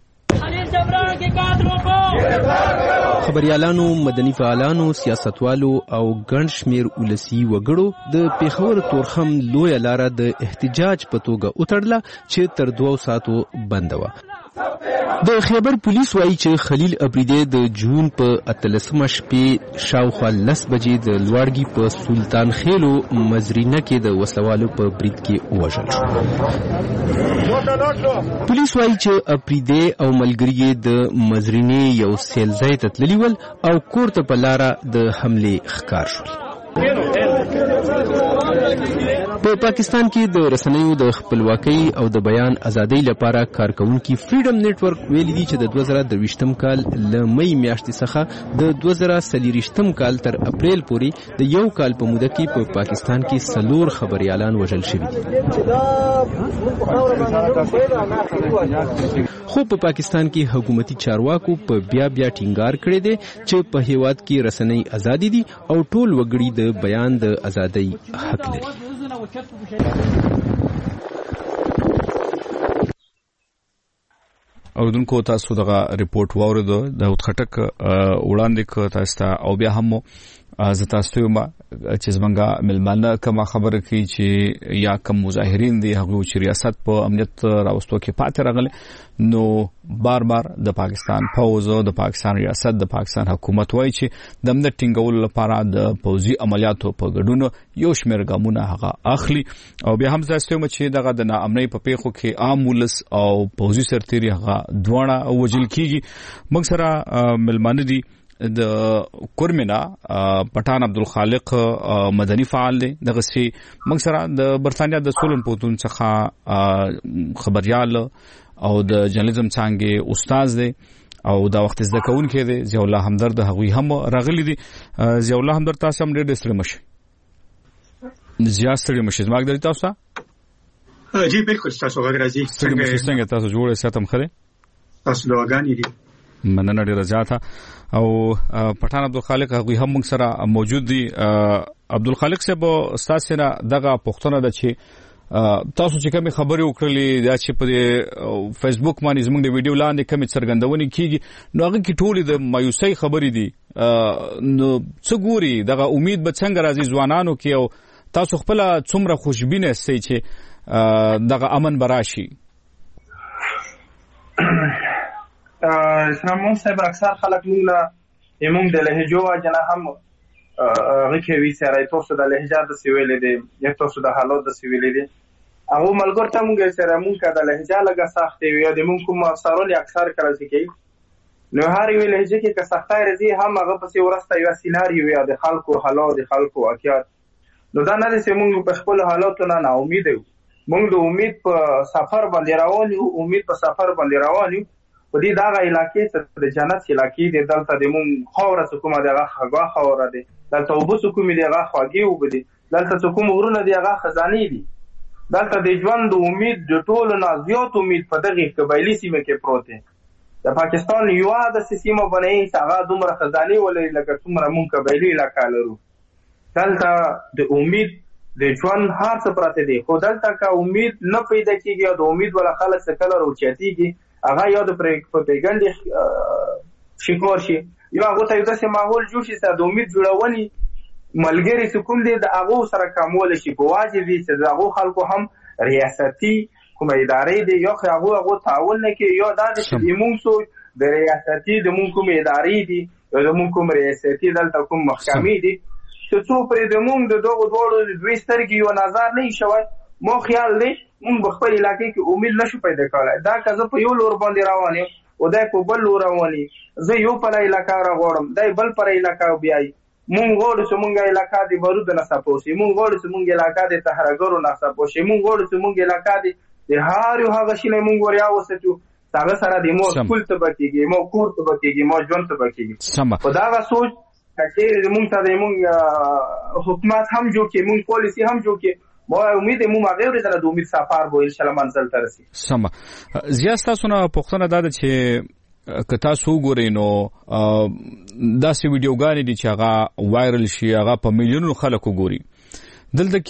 خبريالانو مدني فعالانو سیاستوالو او ګڼ شمیر ولسی وګړو د پیښور تورخم لوی لاره د احتجاج په توګه وټړله چې تر دوه ساعتو بند و د خیبر پولیس وایي چې خلیل ابریدی د جون په اتلسمه شپې شاوخوا لس بجې د لوړګي په سلطان خېلو مزرینه کې د وسلوالو په برید کې وژل شو. پولیس وایي چې ابریدی او ملګري د مزرینې یو سیلځای ته تللي ول او کور ته په لاره د حملې ښکار شول. په پاکستان کې د رسنیو د خپلواکۍ او د بیان ازادۍ لپاره کارکونکي فریډم نتورک ویلي دي چې د دوه زره درویشتم کال له مې میاشتې څخه د دوه زره څلوېښتم کال تر اپریل پورې د یو کال په موده کې په پاکستان کې څلور خبريالان وژل شوي دي. خو په پاکستان کې حکومتي چارواکو په بیا بیا ټینګار کړی دی چې په هیواد کې رسنۍ ازادي دي او ټول وګړي د بیان د ازادۍ حق لري. اوردونکو تاسو دغه ریپورت واوریدو د خټک وړاندې ک تاسو ته او بیا هم زه تاسو ته ما چې زمونږه ملمانه کومه خبره کوي چې یا کوم مظاهرین دي هغه چې ریاست په امنیت راوستو کې پاتې راغلي نو بار بار د پاکستان فوج او د پاکستان ریاست د پاکستان حکومت وایي چې د امنیت ټینګولو لپاره د پوځي عملیاتو په ګډون یو شمېر ګامونه هغه اخلي او بیا هم تاسو ته چې دغه د ناامنۍ په پیښو کې عام ولس او پوځي سرتیري هغه دوه وجل کیږي. موږ سره ملمانه دي د کورمنا پټان عبدالخالق مدني فعال دی دغه سي موږ سره د برتانیا د سولن پوتون څخه خبريال او د جرنالیزم څنګه استاد دی او دا وخت زده کوونکی دی ضیاء الله همدرد هغوی هم راغلي دي. ضیاء الله همدرد تاسو هم ډېر ستړي مشي زیات ستړي مشي زما غوډه تاسو جی بالکل تاسو غوډه څنګه تاسو جوړه ساتم خره تاسو دواګانی دي مننه ډیره زیاته او پټان عبدالخالق هغه هم موږ سره موجود دي. عبدالخالق صاحب استاد سره دغه پښتنه د چې تاسو چې کوم خبري وکړلې دا چې په فیسبوک باندې زموږ د ویډیو لاندې کوم څرګندونې کیږي نو هغه کې ټولې د مایوسۍ خبرې دي نو څه ګوري دغه امید به څنګه راځي ځوانانو کې او تاسو خپل څومره خوشبینه سئ چې دغه امن براشي. اسلامون صاحب اکثر خلک موږ یمون د لهجو جنا هم غوښوي سره تاسو د لهجه د سویل دي یا تاسو د حالات د سویل دي هغه ملګر ته موږ سره موږ د لهجه لګه سختي وي د موږ کوم سرول اکثر کړی کی نو هر یو لهجه کې که سختای راځي هم هغه پسې ورسته یو سیناریو وي د خلکو حالات د خلکو واقعیت نو دا نه چې موږ په خپل حالاتو نه نا امید یو موږ د امید په سفر باندې روان یو امید په سفر باندې روان یو په دې دغه علاقې څخه د جنت علاقې دي دلته د مونږ خاوره څخه کومه دغه خوا خاوره دي دلته اوبه څخه کومې دغه خواږي اوبه دي دلته څخه کوم غرونه دي هغه خزانې دي دلته د ژوند د امید د ټولو نه زیات امید په دغه قبایلي سیمه کې پروت دی د پاکستان یو د سیمه باندې هغه دومره خزانې ولې لکه څومره مونږ قبایلي علاقې لرو دلته د امید د ژوند هر څه پراته دي خو دلته کا امید نه پیدا کیږي او د امید ولا خلک څه کله روچاتيږي هغه یو د پرېګند شکور شي یو هغه ته داسې ماحول جوړ شي چې د امید جوړونی ملګری سکول دي د هغه سره کومول شي په واجب دي چې د هغه خلکو هم ریاستي کومه ادارې دي یو هغه هغه تعاون نه کوي یو د موږ سو د ریاستي د موږ کومه ادارې دي د موږ کوم ریاستي دلته کوم محکمې دي چې څو پرې د موږ د دغه دوړو دوی سترګې یو نظر نه شوی مو خیال دی موږ په خپل علاقې کې امید نشو پیدا کولای دا که زه په یو لور باندې روان یم او دا په بل لور روان یم زه یو پر علاقې راغورم دا بل پر علاقې بیاي مونږ غواړو چې مونږه علاقې د بارود نه سپوسي مونږ غواړو چې مونږه علاقې د تهرګرو نه سپوسي مونږ غواړو چې مونږه علاقې د هر یو هغه شي نه مونږ وریا وساتو هغه سره د مو سکول ته بکیږي مو کور ته بکیږي مو ژوند ته بکیږي په دا سوچ چې مونږ ته د مونږ حکومت هم جوړ کې مونږ پالیسی هم جوړ کې ما امید مو ما غیر سره د امید سفر به ان شاء الله منزل ته رسي سم زیات تاسو نه پوښتنه ده چې که تاسو وګورئ نو داسې ویډیوګانې دي چې هغه وایرل شي هغه په میلیونونو خلکو ګوري دلته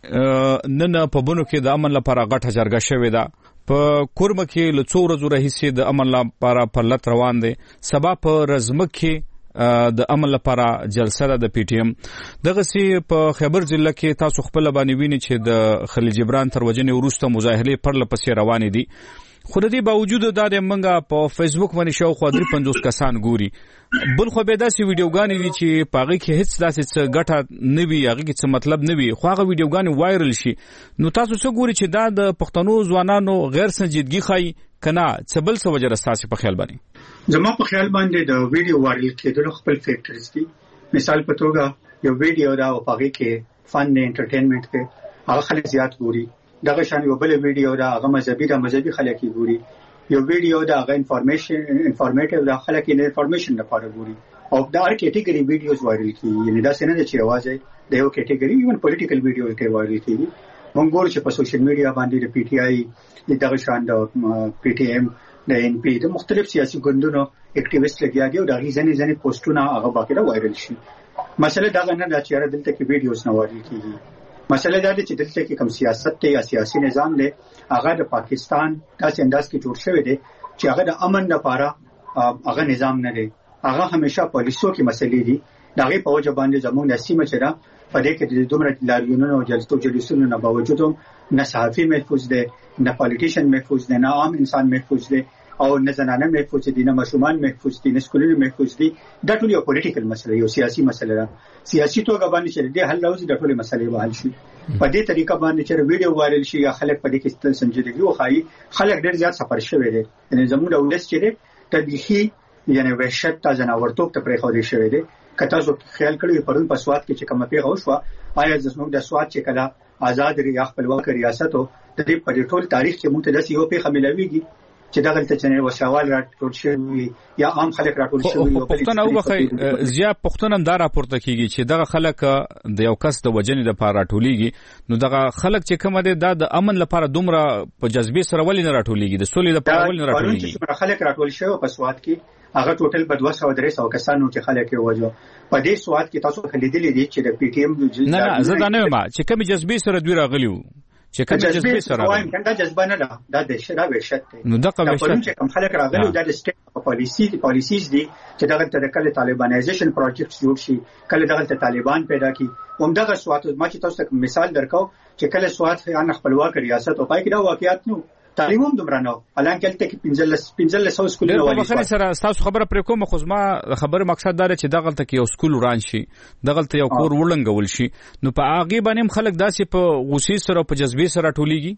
کې نن په بونو کې د امن لپاره غټه جرګه شوې ده په کورمه کې له څو ورځو راهیسې د امن لپاره پرلط روان دی سبا په رزمک کې د امن لپاره جلسه ده د پی ټی ایم دغه سي په خیبر ضلع کې تاسو خپل باندې ویني چې د خلیل جبران تر وجنې وروسته مظاهره پر لپسې روان دي خو د دې باوجود دا د منګه په فیسبوک باندې شاو خو درې پنځوس کسان ګوري بل خو به داسې ویډیوګانې دي چې پاغي کې هیڅ داسې څه ګټه نه وي هغه کې څه مطلب نه وي خو هغه ویډیوګانې وایرل شي نو تاسو څه ګوري چې دا د پښتنو ځوانانو غیر سنجیدګي خای کنا څه بل څه وجه راستاسي په خیال باندې زما په خیال باندې د ویډیو وایرل کېدل خپل فیکټرز دي مثال په توګه یو ویډیو دا او پاغي کې فن نه انټرټینمنت کې هغه خلک زیات ګوري دغه شان یو بل ویډیو دا هغه مذهبي دا مذهبي خلک ګوري یو ویډیو دا هغه انفارمیشن انفارمیټیو دا خلک یې انفارمیشن لپاره ګوري او دا هر کیټګوري ویډیوز وایرل کیږي یعنی دا څنګه چې आवाज دی یو کیټګوري ایون پولیټیکل ویډیو کې وایرل کیږي موږ ګورو چې په سوشل میډیا باندې د پی ټی آی دغه شان د پی ټی ایم د ان پی د مختلف سیاسي ګوندونو اکټیویسټ لګیا دي او دا غي ځنې ځنې پوسټونه هغه باقاعده وایرل شي مسله دا نه دا چې دلته کې ویډیوز نه وایرل کیږي مسله دا چې دلته کې کوم سیاست ته یا سیاسي نظام دی هغه د پاکستان داسې انداز کې جوړ شوی دی چې هغه د امن لپاره هغه نظام نه دی هغه همیشه پالیسو کې مسلې دي دغه په وجه باندې زموږ نسیمه چې دا په دې کې د دومره لاریونونو او جلسو جلسونو نه باوجود نه صحافي محفوظ دي نه پالیټیشن محفوظ دي نه عام انسان محفوظ دي او نه زنانه محفوظ دي نه مشومان محفوظ دي نه سکولونه محفوظ دي دا ټول یو پولیټیکل مسله یو سیاسي مسله ده سیاسي توګه باندې چې د حل راوځي د ټول مسلې به حل شي په دې طریقه باندې چې ویډیو وایرل شي یا خلک په دې کې سنجیدګي وخایي خلک ډېر زیات سفر شوی دي یعنی زموږ د ولس چې ده تدریخي یعنی وحشت تا جناورتوب ته پرې خو دي شوی دي کته زو خیال کړی پرون په سواد کې چې کومه پیغه وشو آیا زموږ د سواد چې کله آزاد ری خپلواک ریاست او د دې په ټول تاریخ کې موږ ته داسې یو پیغه ملويږي چې دغه ته چې وسوال راټول شوی یا عام خلک راټول شوی او پښتون او بخې زیات پښتون هم دا راپورته کیږي چې دغه خلک د یو کس د وجنې د پاره راټولېږي نو دغه خلک چې کوم دي د امن لپاره دومره په جذبه سره ولې نه راټولېږي د سولې لپاره ولې نه راټولېږي خلک راټول شوی په سواد کې هغه ټوټل په دوه سوه درې سوه کسانو چې خلک یې وجو په دې سواد کې تاسو خلیدلې دي چې د پی ټی ایم نه نه زه دا نه ما چې کوم جذبه سره دوی راغلی وو چې کوم جذبه سره وایم کنده جذبه نه ده دا د شرا وحشت نو دغه وحشت چې کوم خلک راغلي دا د سټیټ پالیسی پالیسیز دي چې دغه ته د کله طالبانایزیشن پروجیکټس جوړ شي کله دغه ته طالبان پیدا کی همدغه سواد ما چې تاسو ته مثال درکاو چې کله سواد خیانه خپلواک ریاست او پای کې دا واقعیت نو تعلیم هم دومره نو الان کله کې پنځلس پنځلس سو سکولونه ولې په سره تاسو خبره پرې کوم خو ما خبره مقصد دا چې دغه ته یو سکول وران شي دغه ته یو کور وړنګول شي نو په هغه باندې خلک داسې په غوسې سره په جذبه سره ټولېږي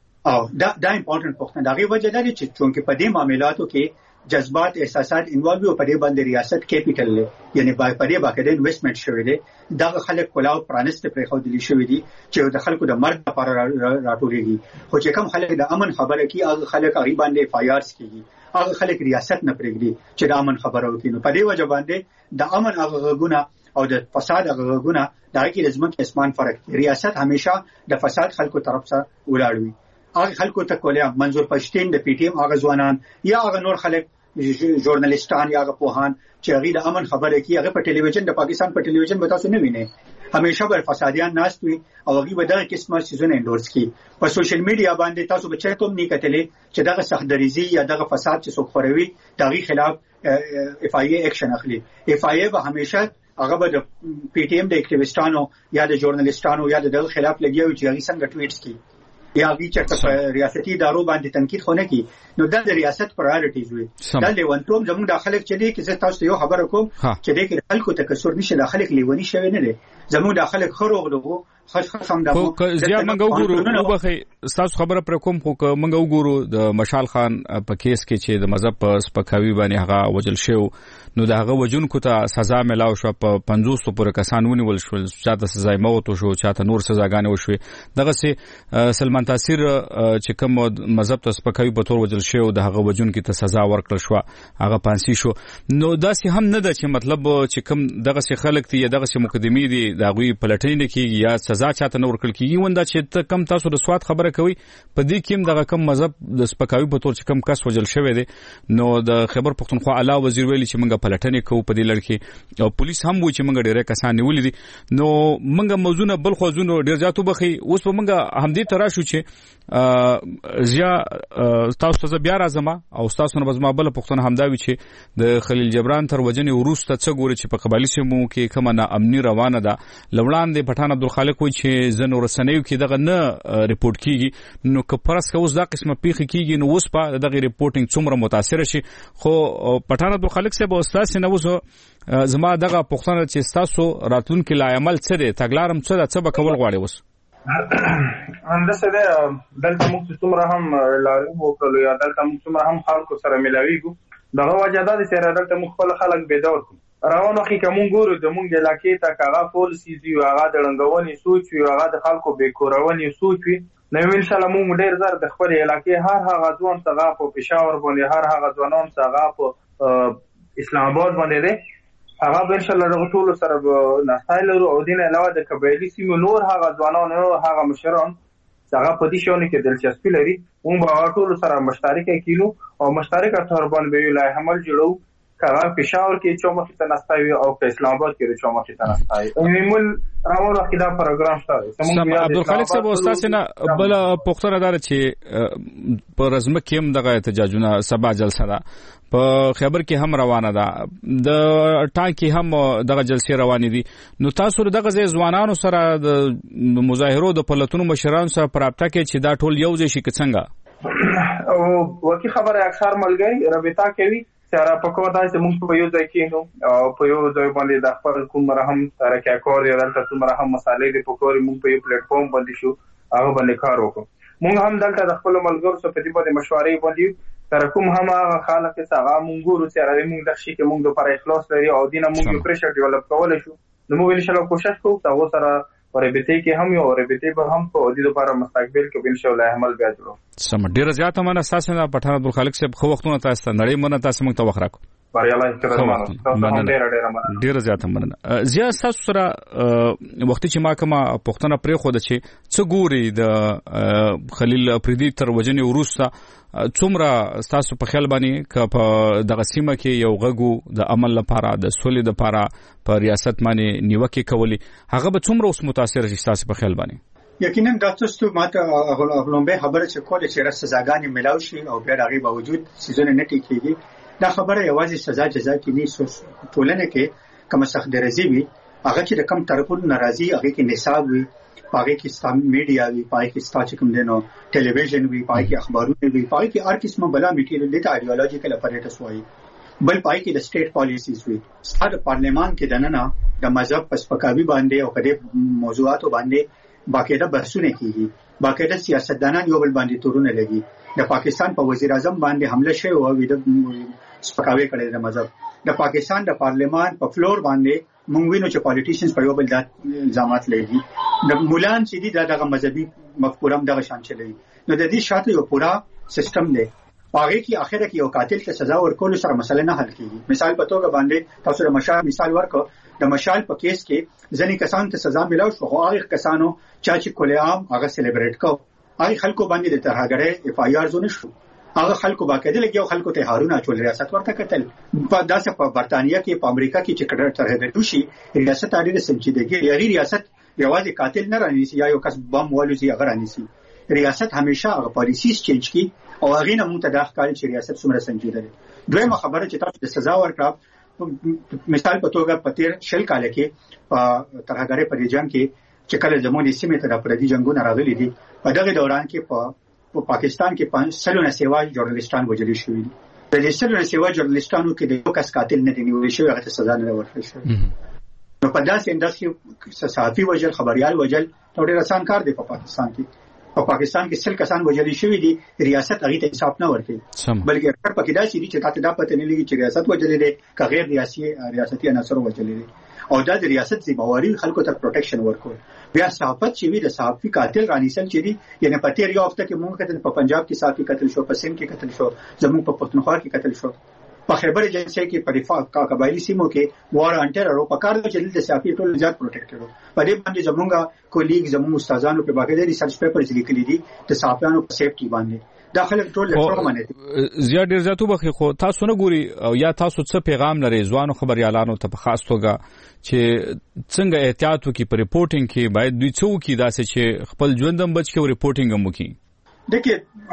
او دا دا امپورټنت پوښتنه دا غي وجه لري چې چونکه په دې معاملاتو کې جذبات احساسات انوالو په دې باندې ریاست کیپټل لري یعنی په دې باندې انویسټمنټ شوی دی دا خلک کلاو پرانست پرې خو دي شوی دي چې د خلکو د مرګ لپاره راټولېږي خو چې کوم خلک د امن خبره کوي هغه خلک هغه باندې فایرز کوي هغه خلک ریاست نه پرېږدي چې د امن خبره وکړي. نو په دې وجه باندې د امن هغه غږونه او د فساد هغه غږونه دا کې د ځمکې اسمان فرق دی. ریاست همیشه د فساد خلکو طرف څخه ولاړ وي. هغه خلکو ته کولیا منظور پښتين د پی ټی ایم هغه ځوانان یا هغه نور خلک ژورنالیستان یا هغه پوهان چې هغه د امن خبره کوي هغه په ټلویزیون د پاکستان په ټلویزیون به تاسو نه وینئ. همیشه بر فسادیان ناست وي او هغه به دغه قسمه سيزونه انډورس کوي. په سوشل میډیا باندې تاسو به چیرته هم نه کتلې چې دغه سخدریزي یا دغه فساد چې څوک خوروي دغه خلاف اف آی ای اکشن اخلي. اف آی ای به همیشه هغه به د پی ټی ایم د اکټیویسټانو یا د ژورنالیستانو یا د دغه خلاف لګیوي چې هغه څنګه ټویټس کوي یا هغه چې په ریاستي ادارو باندې تنقید خونه کوي. نو دا د ریاست پرایورټیز وي. دا د ونټوم زموږ د خلک چې دي چې تاسو یو خبره کوم چې د خلکو تکثر نشه د خلک لیونی شوی نه دي. زموږ د خلک خروغ دغه خاص خاص هم دغه خو زیات منګو ګورو نو به تاسو خبره پر کوم خو منګو ګورو د مشال خان په کیس کې چې د مذهب په سپکاوي باندې هغه وجل شو نو دا هغه وجونکو ته سزا ملاو شو په پنځوس پورې کسان ونیول شو چاته سزا موت شو چاته نور سزاګانې وشوي. دغه سي سلمان تاثیر چې کوم مذهب ته سپکاوي په تور وجل شو د هغه وجونکو ته سزا ورکړل شو هغه پانسي شو. نو دا سي هم نه ده چې مطلب چې کوم دغه سي خلک دي دغه سي مقدمي دي دغه پلټنې کیږي یا سزا چاته نور کړل کیږي وندا چې کم تاسو د سواد خبره کوي په دې کې دغه کم مذهب د سپکاوي په تور چې کم کس وجل شوی دی. نو د خبر پښتونخوا اعلی وزیر ویلي چې موږ پلټنې کوو په دې لړ کې او پولیس هم وایي چې موږ ډېر کسان نیولې دي. نو موږ موضوعونه بل خو ځونو ډېر زیاتو بخي اوس په موږ همدې ترا شو چې زیا تاسو ته بیا راځم او تاسو نه بزما بل پښتون همداوي چې د خلیل جبران تر وجنې وروسته څه ګوري چې په قبایلی سیمو کې کومه نه امني روانه ده. لوړان د پټان عبدالخالق وایي چې زنو رسنیو کې دغه نه ریپورت کیږي. نو که پرس که اوس دا قسمه پیخي کیږي نو اوس په دغه ریپورتینګ څومره متاثر شي. خو پټان عبدالخالق صاحب استاد نه وځو زما دغه پښتون چې تاسو راتلونکي لا عمل څه دی تګلارم څه ده څه به کول غواړي اوس اندسه ده دلته موږ څومره هم لارو وکړو یا دلته موږ څومره هم خلکو سره ملاویږو دغه وجه دا چې دلته موږ خپل خلک بیدار کړو. روانو کې کوم ګورو د موږ د علاقې ته کاغه پالیسي دی هغه د رنګونی سوچ وي هغه د خلکو بیکورونی سوچ وي. نو ان شاء الله موږ ډیر زر د خپل علاقې هر هغه ځوان څنګه په پېښور باندې هر هغه ځوانان څنګه په اسلام آباد باندې دي هغه به ان شاء الله د ټول سره نستایل او دین علاوه د قبایلی سیمو نور هغه ځوانان او هغه مشران څنګه په دې شونه کې دلچسپي لري موږ به ټول سره مشترک کینو او مشترک تور باندې به لای عمل جوړو کله پېښور کې چې مخ ته نستایي او په اسلام آباد کې چې مخ ته نستایي نیمل راوړو کې دا پروګرام شته. سم عبدالخالق صاحب استاد نه بل پختره دار چې په رزمه کې هم دغه احتجاجونه سبا جلسه ده په خبر کې هم روانه ده د ټاکي هم دغه جلسې روانې دي. نو تاسو دغه ځوانانو سره د مظاهرو د پلتونو مشرانو سره پرابطه کې چې دا ټول یو ځای شي څنګه او ورکی خبره اکثر ملګری رابطه کوي سره په کومه دای چې موږ په یو ځای کې نو او په یو ځای باندې د خپل کوم رحم سره کې کار یا دلته کوم رحم مسالې د پکوري موږ په یو پلیټ فارم باندې شو هغه باندې کار وکړو. موږ هم دلته د خپل ملګرو سره په دې باندې مشورې باندې تر کوم هم هغه خلک چې هغه مونږ ګورو چې راوي موږ د شي کې موږ لپاره اخلاص لري او دینه موږ یو پرېشر ډیولپ کولای شو. نو موږ ان شاء الله کوشش کوو تاسو سره وربته کې هم یو وربته به هم په دې لپاره مستقبل کې ان شاء الله عمل بیا جوړو. سم ډیر زیاته منه اساس نه پټان عبدالخالق صاحب خو وختونه تاسو نړۍ منه تاسو موږ ته وخت راکو ډیر زیاته مننه. زیات تاسو سره وخت چې ما کومه پښتنه پرې خو د چې څه ګوري د خلیل افریدي تر وجنې وروسته څومره تاسو په خیال باندې ک په دغه سیمه کې یو غږو د عمل لپاره د سولې لپاره په ریاست باندې نیوکه کولی هغه به څومره اوس متاثر شي تاسو په خیال باندې؟ یقینا دا تاسو ماته غلومبه خبره چې کوله چې رس سزاګانې ملاوي شي او بیا هغه باوجود سيزونه نه ټیکيږي دا خبره یوازې سزا جزا کې نه ټولنه کې کوم سخت درزي وي هغه چې د کم طرفونو ناراضي هغه کې نصاب وي پاره کې ستاسو میډیا وي پاره کې ستاسو کوم دینو ټلویزیون وي پاره کې اخبارونه وي پاره کې هر قسمه بلا میټیریل د ایډیولوژیکل اپریټس وایي بل پاره کې د سټیټ پالیسیز وي ستاسو پارلیمان کې دننه د مذهب پسپکاوي باندې او کده موضوعاتو باندې باقاعده بحثونه کیږي باقاعده سیاستدانان یو بل باندې تورونه لګي د پاکستان په وزیر اعظم باندې حمله شوی او د سپکاوي کړي د مذهب د پاکستان د پارلیمان په فلور باندې مونږ وینو چې پالیټیشنز په یو بل د الزامات لګي د مولان چې دي دغه مذهبي مفکورم دغه شان چلوي. نو د دې شاته یو پورا سیستم دی هغه کې اخره کې یو قاتل ته سزا ورکول سره مسله نه حل کیږي. مثال په توګه باندې تاسو د مشال مثال ورکو، د مشال په کیس کې ځینې کسان ته سزا ملو شو، خو هغه کسانو چې کله عام هغه سلیبریټ کو، هغه خلکو باندې د ترهګرۍ اف آی آر زونه شو، هغه خلکو باقاعده لګیو، خلکو ته هارونه چول ریاست ورته کتل. په داسې په برتانیا کې په امریکا کې چې کډر ترهګرۍ شي ریاست اړیره سنجیدګي یاري ریاست یوازې قاتل نه رانیسي یا یو کس بم والوزي هغه رانیسي. ریاست همیشه هغه پالیسیز چینج کی او هغه نه مونږ ته د ښکاری چې ریاست څومره سنجیده ده. دویمه خبره چې تاسو د سزا ورکړه، مثال په توګه په تیر شل کال کې په ترهګرۍ په جنگ کې چې کله زمونږ سیمه ته د پردي جنگونه راغلي دي، په دغه دوران کې په پاکستان کې پنځه سلونه سیوا ژورنالیستان وژل شوي دي. د دې سلونه سیوا ژورنالیستانو کې د یو کس قاتل نه دی نیول شوی، هغه ته سزا نه ورکړل شوې. نو په داسې انداز کې صحافي وژل، خبريال وژل ډېر آسان کار دی. په پاکستان کې په پاکستان کې سل کسان وژل شوي دي، ریاست هغه ته انصاف نه ورکوي، بلکې اکثر پکې دا چې چې تاسو دا پته نه لګي چې ریاست وژل دي که غیر ریاسي ریاستي عناصر وژل دي، او دا د ریاست ذمہواری خلکو ته پروټیکشن ورکول. بیا صحافت چې وی د صحافي قاتل رانیسل چې دي، یعنی په تیر یو هفته کې مونږ کتل په پنجاب کې صحافي قتل شو، په سند کې قتل شو، زموږ په پښتونخوا کې قتل شو، په خیبر ایجنسی کې په دفاع کا قبایلی سیمو کې وار انټر او په کار د چلیل د صحافي ټول ځات پروټیکټ کړو. په دې باندې زموږ کولیګ زموږ استادانو په باقاعده ریسرچ پیپرز لیکلي دي د صحافیانو په سیفټي باندې. دا خلک ټول له منه زیات ډیر زیاتو بخي. خو تاسو نه ګوري او یا تاسو څه پیغام لري ځوانو خبريالانو ته په خاص توګه چې څنګه احتیاط وکړي په ریپورتینګ کې، باید دوی څه وکړي داسې چې خپل ژوندم بچ کې او ریپورتینګ هم وکړي؟ دغه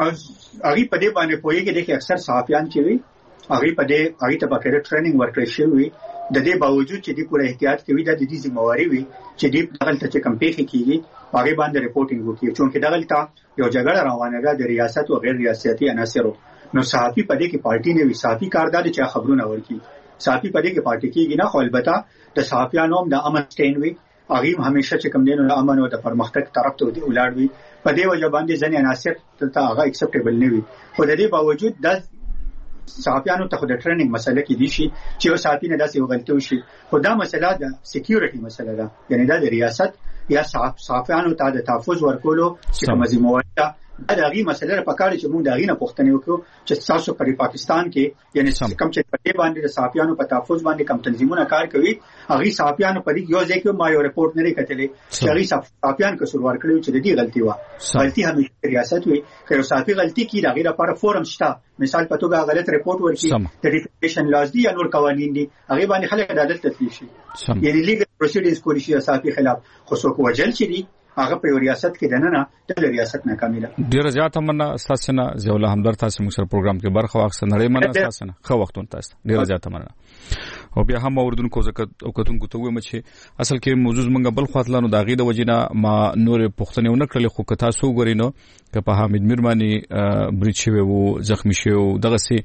هغه په دې باندې پوهیږي چې اکثر صحافیان چې وي هغه په دې هغه ته باقاعده ټریننګ ورکړل شوی، د دې باوجود چې دې پوره احتیاط کوي د دې ذمہواری وي چې دې دغلت چې کمپیټ کیږي هغه باندې ریپورتینګ وکړي، چې دغلت یو جګړه روانه ده د ریاست او غیر ریاستي عناصرو. نو صحافي په دې کې پارټي نه وي، صحافي کاردار چې خبرونه ورکړي، صحافي په دې کې پارټي کېږي نه، خو البته د صحافیانو هم د امن سټین وي، هغه همیشه چې کوم دینو د امن او د پرمختګ طرف ته ولاړ وي. په دې وجه باندې ځنې عناصر ته هغه اکسپټیبل نه وي، خو د دې باوجود د صحافیانو ته خو د ټریننګ مسله کې دي شي چې یو صحافي نه داسې وغلطي وشي. خو دا مسله د سکیورټي مسله ده، یعنی دا د ریاست یا صحافیانو ته د تحفظ ورکولو چې کومه ذمہواری ده، دا د هغې مسله په کار چې موږ د هغې نه پوښتنې وکړو چې تاسو په پاکستان کې یعنی کوم چې په دې باندې د صحافیانو په تحفظ باندې کوم تنظیمونه کار کوي، هغې صحافیانو په دې یو ځای کې ما یو رپورټ نه دی کتلی چې هغې صحافیان قصوروار کړي چې د دې غلطي وه. غلطي همیشه ریاست وي، که یو صحافي غلطي کړي د هغې لپاره فورم شته، مثال په توګه غلط رپورټ ورکړي، د ډیفیمیشن لاز دي یا نور قوانین دي، هغې باندې خلک عدالت ته تللی شي، یعنی لیګل پروسیډرز کولی شي د صحافي خلاف. خو څوک وژل چې دي هغه په ریاست کې دننه د ریاست ناکامي ده. ډیر زیات مننه تاسو نه زوله همدار تاسو موږ سره پروګرام کې برخه واخیسته، نړۍ مننه تاسو نه خو وختون تاسو ډیر زیات مننه. او بیا هم اوردونکو زکات او کتونکو ته وایم چې اصل کې موضوع منګه بل خاطلانو د غي د وجینا ما نور پښتنه ونه کړل، خو که تاسو ګورینو که په حامد میرمانی بریچ شوی وو، زخمی شوی دغه سي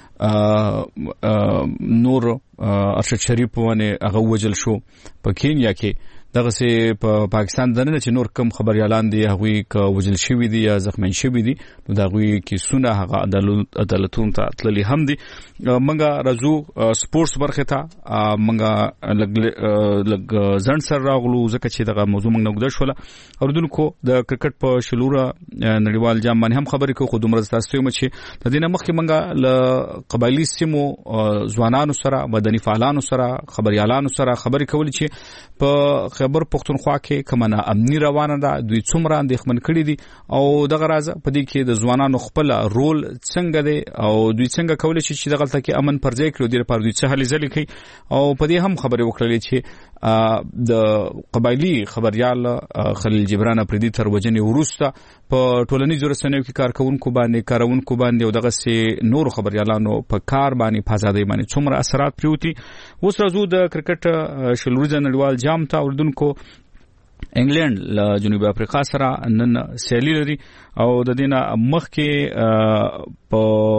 نور ارشد شریف باندې هغه وجل شو په کینیا کې، دغه سي په پاکستان دنه چې نور کم خبريالان دي هغه ک وجل شوی دي یا زخمی شوی دي، نو دا غوي کې سونه هغه عدالت عدالتون ته تللی هم دي. منګه رازو سپورتس برخه ته منګه لګ لګ ځن سره راغلو ځکه چې دغه موضوع منګه نوګد شوله. اوردونکو د کرکټ په شلوره نړیوال جام باندې هم خبرې کو، خو دومره تاسو ته چې د دینه مخکې منګه ل قبایلی سیمو ځوانانو سره، مدني فعالانو سره، خبريالانو سره خبرې کول چې په خبر پښتونخوا کې کمنه امني روانه ده، دوی څومره اندېښمن کړي دي او دغه راز په دې کې د ځوانانو خپل رول څنګه دی او دوی څنګه کولای شي چې دغه تلته کې امن پر ځای کړو، د لپاره دوی څه هلي ځلې کوي. او په دې هم خبرې وکړلې چې د قبایلی خبريال خلیل جبران پردي تر وجنې ورسته په ټولنیزو رسنیو کې کارکونکو باندې کارونکو باندې او دغه سي نور خبريالانو په کار باندې په ازادۍ باندې څومره اثرات پریوتي. اوس راځو د کرکټ شلوريزه نړیوال جام ته. اوردونکو انګلند له جنوبي افریقا سره نن سیالي لري او د دینه مخکې په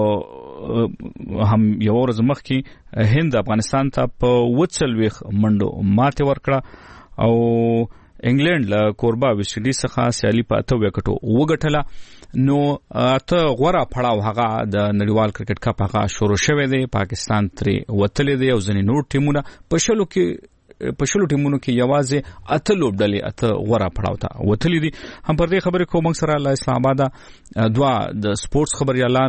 هم یو ورځ مخکې هند افغانستان ته په وڅلويخ منډو ماته ورکړه او انګلند له کوربا ویسټ انډیز څخه سیالي په اته وکټو وګټله. نو ته غوړه پړاو هغه د نړیوال کرکټ کپ هغه شروع شوه دی، پاکستان ترې وتلې دی او ځنې نور ټیمونه په شلو کې په شلو ټیمونو کې یوازې اته لوبډلې اته غوړه پړاو ته وتلې دي. هم پر دې خبرې کوم سره له اسلام آباد دوا د سپورتس خبريالان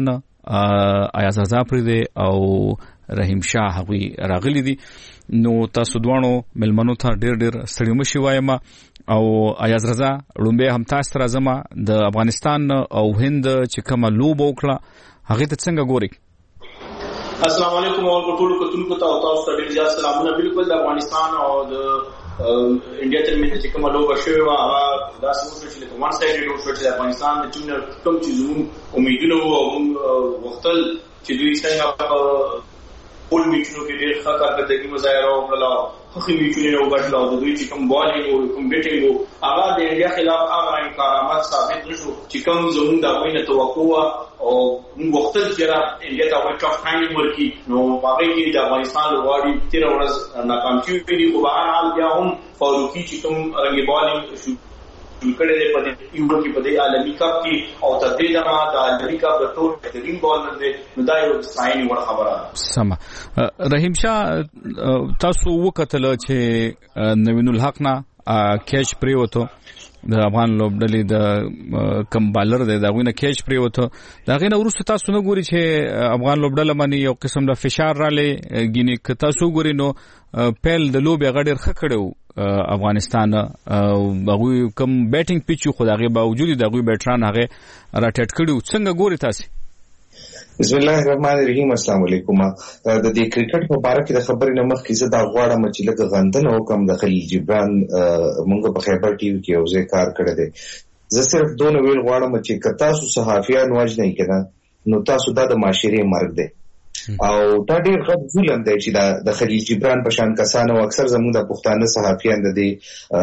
ایاز رضا پردي او رحیم شاه هغوی راغلي دي. نو تاسو دوانو ملمنو ته ډېر ډېر ستړي مشي وایم او ایاز رضا لومبه هم تاسو تر زما د افغانستان او هند چې کومه لوب وکړه هغه ته څنګه ګوري؟ السلام علیکم او ټول کتونکو ته تاسو ته ډېر زیات سلامونه. بالکل د افغانستان او د انډیا ترمنځ چې کومه لوب شوې و هغه داسې وشو چې لکه وان سایډ لوب شو چې د افغانستان د ټیم نه کوم چې زموږ امیدونه وو او موږ غوښتل چې دوی څنګه ټول میچونو کې ډېر ښه کارکردګي مظاهره وکړله، ښه میچونه وګټله او د دوی چې کوم بالینګ او کوم بیټینګ و هغه د انډیا خلاف هغه رنګ کارآمد ثابت نه شو چې کوم زموږ د هغوی نه توقع وه او موږ غوښتل چې انډیا ته هغوی ټف ټایم ورکړي. نو هغې کې د افغانستان لوبغاړي تېره ورځ ناکام شوي دي، خو بهرحال بیا هم فاروقي چې کوم رنګ بالینګ شو کړی دی په دې یورو کې په دې عالمي کپ کې او تر دې دمه د عالمي کپ د ټول بهترین بالر دی. نو دا یو ستاینې وړ خبره ده. سمه. رحیم شاه تاسو وکتل چې نوین الحق نه کیچ پریوتو د افغان لوبډلې د کم بالر دی دا غوینه کیچ پریوتو دا غینه ورسته تاسو نه ګوري چې افغان لوبډله باندې یو قسم د فشار را لې ګینه ک تاسو ګوري نو پیل د لوبي غډر خ کړو افغانستان هغه کم بیټینګ پیچو خدای باوجود دغه بیټران هغه راټټ کړو څنګه ګوري تاسو؟ بسم الله الرحمن الرحیم. السلام علیکم. د دې کرکټ په اړه کې د خبرې نه مخکې زه دا غواړم چې لږ غندنه وکم د خلیل جبران مونږ په خیبر ټي وي کې یو ځای کار کړی دی. زه صرف دونه ویل غواړم چې که تاسو صحافیان وژنئ کنه نو تاسو دا د معاشرې مرګ دی او دا ډېر غټ ظلم دی چې د خلیل جبران په شان کسان او اکثر زموږ د پښتانه صحافیان د دې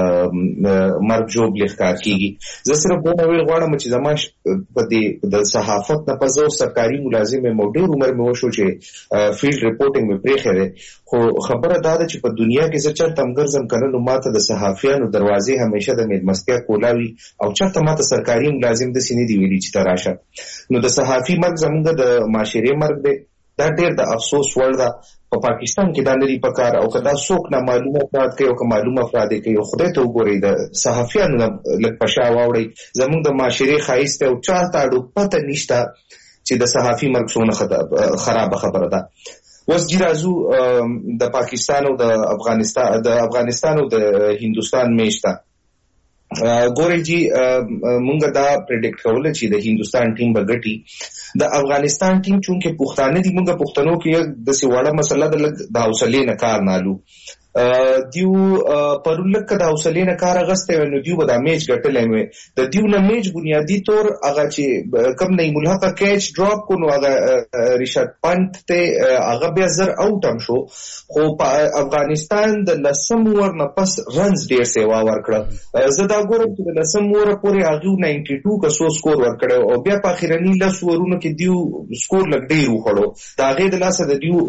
مرګ جوړ لیکار کیږي. زه صرف دونه ویل غواړم چې زما په دې د صحافت نه په زو سرکاري ملازم مو ډېر عمر مې وشو چې فیلډ ریپورټینګ مې پرېښی دی، خو خبره دا ده چې په دنیا کې زه چېرته هم ګرځم که نه نو ما ته د صحافیانو دروازې همیشه د میلمستیا کولاوي او چېرته ما ته سرکاري ملازم داسې نه دي ویلي چې ته راشه. نو د صحافي مرګ زموږ د معاشرې مرګ دی. دا ډېر د افسوس وړ ده. په پاکستان کې دا نه دي پکار او که دا څوک نامعلوم افراد کوي او که معلوم افراد کوي خدای ته وګورئ د صحافیانو نه لږ په شا واوړئ. زموږ د معاشرې ښایست دی او چا ته اړو پته نشته چې د صحافي مرګ څومره خرابه خبره ده. اوس جی راځو د پاکستان او د افغانستان د افغانستان او د هندوستان میچ ته. ګورئ جی مونږ دا پریډکټ کوله چې د هندوستان ټیم به ګټي. د افغانستان ټیم چونکه پښتانه دي مونږ پښتنو کې د سیواړه مسله د لږ د حوصلې نه کار نالو دیو پرولک د حوصلې نه کار غسته نو دیو به د میچ ګټلې مې د دیو نه میچ بنیادی طور هغه چې کم نه ملحقه کیچ ډراپ کو نو هغه ریشارډ پنت ته هغه بیا زر اوټ هم شو. خو په افغانستان د لسم ور نه پس رنز ډیر سیوا ورکړه. زه دا ګورم چې د لسم ور پورې هغه نننټي ټو کا سو سکور ورکړ او بیا په اخرنی لس ورونو کې دیو سکور لګ ډیر وخړو. دا غي د لاسه د دیو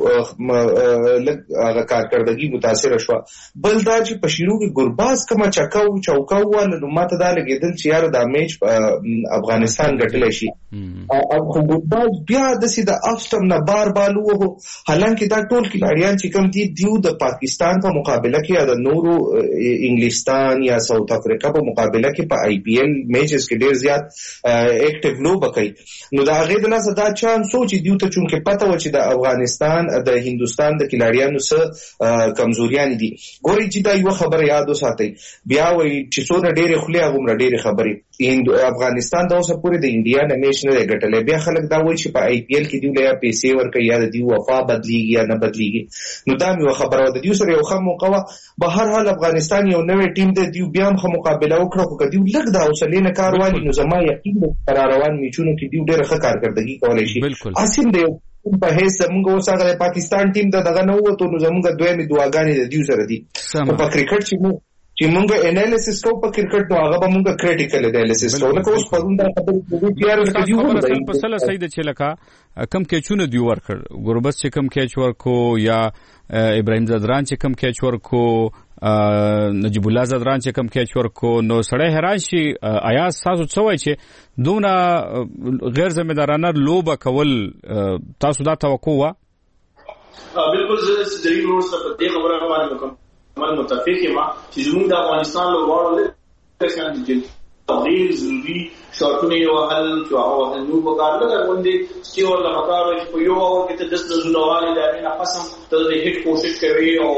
لګ هغه کارکړدګي متاثر شو. بل دا چې په شروع کې ګورباز کما چکاو چوکاو ول نو ماته دا لګیدل چې یار دا میچ افغانستان ګټل شي او ګورباز بیا د سید افسټم نه بار بالو وو. حالانکه دا ټول کلاړیان چې کوم دي دیو د پاکستان په مقابله کې یا د نورو انګلستان یا ساوث افریقا په مقابله کې په آی پی ایل میچز کې ډیر زیات اکټیو لوب کوي. نو دا غي د لاسه دا چانس سوچ دیو ته چونکه پته و چې د افغانستان د هندوستان د کلاړیانو سره کمزوري دي. ګوري چې دا یو خبره یاد وساتئ بیا وایي چې څونه ډېرې خولې هغومره ډېرې خبرې. افغانستان دا اوسه پورې د انډیا نه میچ نه دی ګټلی. بیا خلک دا وایي چې په آی پی ایل کې دیو له یا پیسې ورکوي یا د دیو وفا بدلیږي یا نه بدلیږي. نو دا مې یوه خبره وه. د دیو سره یو ښه موقع وه. به هر حال افغانستان یو نوی ټیم دی. دیو بیا هم ښه مقابله وکړه خو که دیو لږ د حوصلې نه کار والي نو زما یقین دی په راروان میچونو کې دیو ډېره ښه کارکردګي کولی شي. حاصل دی په هیڅ زمونږ اوس هغه د پاکستان ټیم د دغه نه ووتو نو زمونږ دویمې دعاګانې د دیو سره دي. خو په کرکټ چې مونږ چې مونږ انالیسس کوو په کرکټ نو هغه به مونږ کریټیکل انالیسس کوو. لکه اوس پرون دا خبرې کوي پیار د دیو په سله صحیح ده چې لکه کم کیچونه دیو ورکړ ګوربس چې کم کیچ ورکو یا ابراهیم زدران چې کم کیچ ورکو نجیب الله زدران چې کم کیچ ورکو نو سړی حیران شي آیا تاسو څه وایي چې دونه غیر ذمہدارانه لوبه کول تاسو دا توقع وه؟ بالکل زه جلیل ورور سره په دې خبره باندې مکمل متفق یم چې زموږ د افغانستان لوبغاړو لږ غیر ضروري شاټونه یو حل چې هغه نور وکړل دا باندې چې ورله وکړو چې په یو اور کې ته د زلوالي د امینه قسم ته د هیڅ کوشش کوي او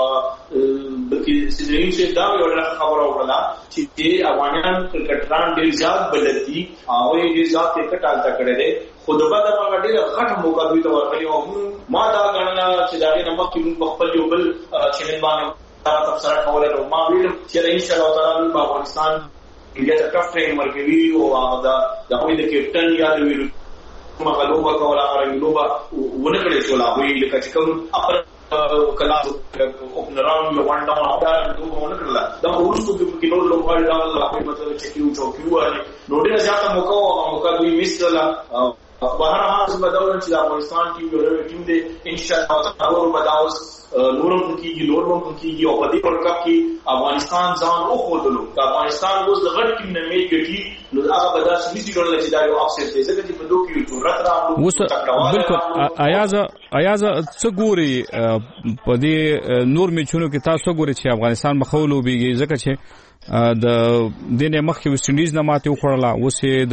بلکې سیدرین چې دا یو خبره وکړه چې افغانان کرکټران ډیر زیات بلدي او یې ډیر زیات کرکټ الته کړی دی خو د بده په ډیره غټه موقع دوی ته ورغلی او ما دا غننه چې دا نه مخکې موږ په خپل یو بل چینل باندې تاسو سره کولای او ما ویل چې ان شاء الله تعالی په افغانستان کې د ټاپ ټرین ورکوي او دا د هغوی د کیپټن یا د ویلو مغلوبه کوله هغه لوبه ونه کړی شو لا وی لکه چې کوم اپر کلاس اوپنران یو وان ډاون او دا لوبه ونه کړله دا ورسره کې نور لوبه دا هغه مطلب چې کیو چوکیو نو ډېر زیاته موقع او موقع دوی میس کړله بهر حال څه بدلون چې د افغانستان ټیم یو ټیم دی ان شاء الله تعالی ور بداوس نورم کیږي نورم کیږي او په دې ورکړه کې افغانستان ځان او خودلو د افغانستان اوس د غټ ټیم نه میچ کیږي نو هغه به دا سمې ډول چې دا یو اپسیټ دی ځکه چې په دوه کې جرأت راوړو بالکل ایاز ایاز څه ګوري په دې نور میچونو کې تاسو ګوري چې افغانستان مخولو بیږي ځکه چې د دینه مخکې ویسټ انډیز نه ماته وخړله اوسې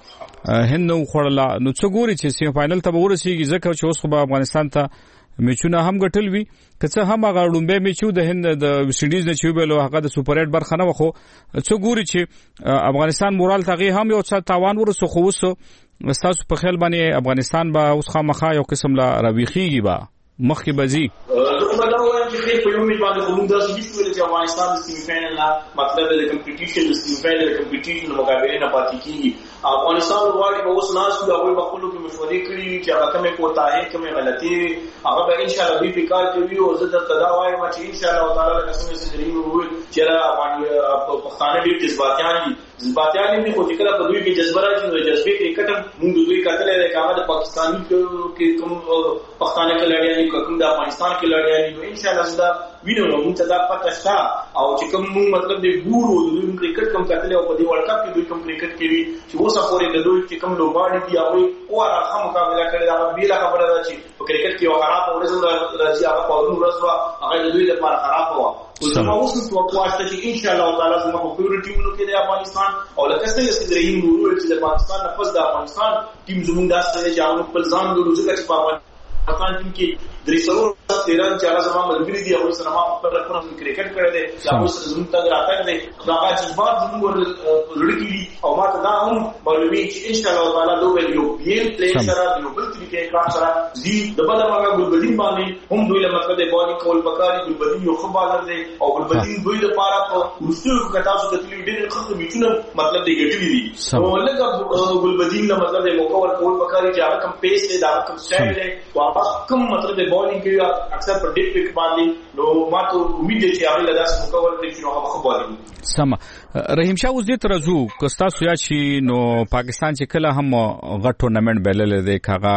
د هند نو خړلا نو څو ګوري چې سیمه فائنل ته ورسیږي ځکه چې اوس خو به افغانستان ته میچونه هم ګټل وی که هم هغه ډومبه میچو د هند د ویسټ انډیز نه چې ویلو هغه د سوپر ایټ برخه نه وخو څو ګوري چې افغانستان مورال تغي هم یو څه تاوان ورسو خو وسو تاسو په خیال باندې افغانستان به اوس خامخا یو قسم لا راويخيږي با مخکې بزي په دا وایي چې په یو میچ باندې کوم داسې هیڅ ویل چې افغانستان د سیمه فائنل نه مطلب د کمپټیشن د سیمه فائنل د کمپټیشن مقابله نه پاتې کیږي افغانستان غواړي به اوس ناس د هغوی په خپلو کې مشورې کړي چې هغه کومې کوتاهي کومې غلطي هغه به ان شاء الله دوی په کار کوي او زه درته دا وایم چې ان شاء الله تعالی لکه څنګه چې دریم وویل چې افغان پښتانه ډېر جذباتيان دي جذباتيان دي خو چې کله په دوی کې جذبه راځي نو جذبې کرکټ هم موږ دوی کتلې ده هغه د پاکستاني کې کوم پښتانه کلاډیان دي کوم د افغانستان کلاډیان دي ان شاء الله زدا وینو نو موږ ته دا پته شته او چې کوم موږ مطلب د ګورو د دوی کرکټ کوم کتلې او په دې ورلد کپ کې دوی کوم کرکټ کوي چې اوس پورې د دوی چې کوم لوبغاړي دي هغه او راخه مقابله کړي دا بیل خبره ده چې په کرکټ کې یو خراب ورځ راځي هغه په ورځ ورځ هغه د دوی لپاره خراب و او زموږ اوس نو توقعات چې ان شاء الله تعالی زموږ په ټول ټیمونو کې د افغانستان او لکه څنګه چې دریم وروړي چې د افغانستان نفس د افغانستان ټیم زموږ داسې چې هغه خپل ځان د روزګار چې په افغانستان ټیم کې درې سلور تیران چې هغه زموږ ملګری دي او سره ما خپل خپل کرکټ کړی دی هغه سره زموږ ته راټک دی دا چې بعد زموږ ورلګي دي او ما ته دا هم معلومي چې ان شاء الله تعالی دوی یو بیل پلی سره یو بل طریقې کار سره زی د بدر هغه ګلبدین باندې هم دوی له مطلب د باندې کول پکاري ګلبدین یو خبر دی او ګلبدین دوی د پاره په ورستو کې تاسو د تلوي ډېر خلک میچونه مطلب دی ګټلي دي او لکه ګلبدین له مطلب د مکور کول پکاري چې هغه کم پیس دی دا کم سټایل دی او هغه کم مطلب د بالینګ کې اکثر په ډیپ پک باندې نو ما ته امید دی چې هغه له داس مکور دی چې هغه خو بالینګ سم رحیم شاه اوس دې ترزو کستا سویا چې نو پاکستان چې کله هم غټ ټورنمنت بیلل دی کاغه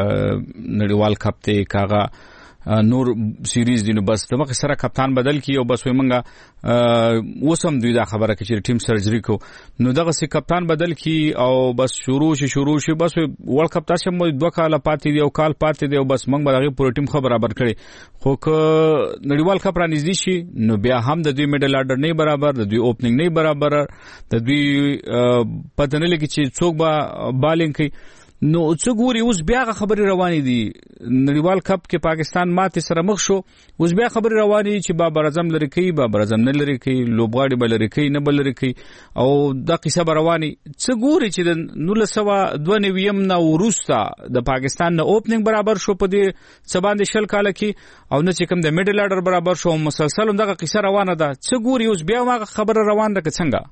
نړیوال کپ ته کاغه نور سیریز دی نو بس دغه سره کپتان بدل کی او بس ومنګه وسم دوی دا خبره کې چې ټیم سرجری کو نو دغه سي کپتان بدل کی او بس شروع شي شروع شي بس ورلد کپ تاسو مو دوه کال پاتې دی او کال پاتې دی او بس موږ به هغه پوره ټیم خبر برابر کړي خو ک نړیوال کپ را نږدې شي نو بیا هم د دوی میډل اډر نه برابر د دوی اوپننګ نه برابر د دوی پته نه لګي چې څوک به بالینګ کوي نو څو ګوري اوس بیا خبري روانې دي نړیوال کپ کې پاکستان ماته سره مخ شو اوس بیا خبري روانې چې بابر اعظم لري کوي بابر اعظم نه لري کوي لوبغاړي بل لري کوي نه بل لري کوي او دا قصه روانې څو ګوري چې نو لسوا دوه نویم نه ورستا د پاکستان نه اوپننګ برابر شو په دې سباندې شل کال کې او نه چې کوم د میډل اډر برابر شو مسلسل دغه قصه روانه ده څو ګوري اوس بیا ما خبره روان ده څنګه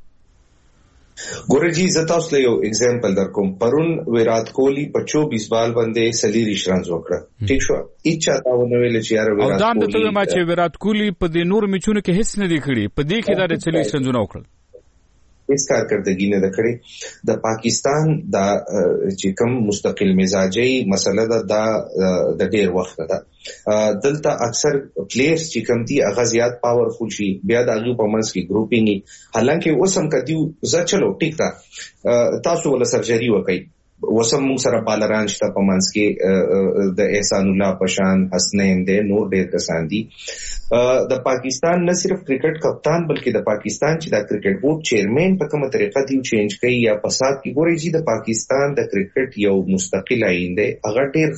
ګورجی زتا اوس له یو एग्जांपल در کوم پرون ویرات کوهلی په چوبیس بال باندې سلیری رنز وکړه ټیک شو اچھا تا ونه ویل چې یار ویرات کوهلی او دا د ته ما چې ویرات کوهلی په دې نور میچونو کې هیڅ نه دی کړی په دې کې دا د سلیری رنزونه وکړل هیڅ کارکردګي نه ده کړې د پاکستان دا چې کوم مستقل مزاجي مسله ده دا د ډېر وخت ده دلته اکثر پلیئرز چې کوم دي هغه زیات پاورفل شي بیا د هغه په منځ کې ګروپینګ حالانکه اوسم کدیو زه چلو ټیک ده تاسو ول سرجری وکړي وسم موږ سره بالران شته په منځ کې د احسان الله پشان حسنین دې نور ډېر کسان دي. د پاکستان نه صرف کرکټ کپتان بلکې د پاکستان چې د کرکټ بورډ چیرمن په کومه طریقه دی چینج کوي یا فساد کې ګوري چې د پاکستان د کرکټ یو مستقل آئین دی هغه ډېر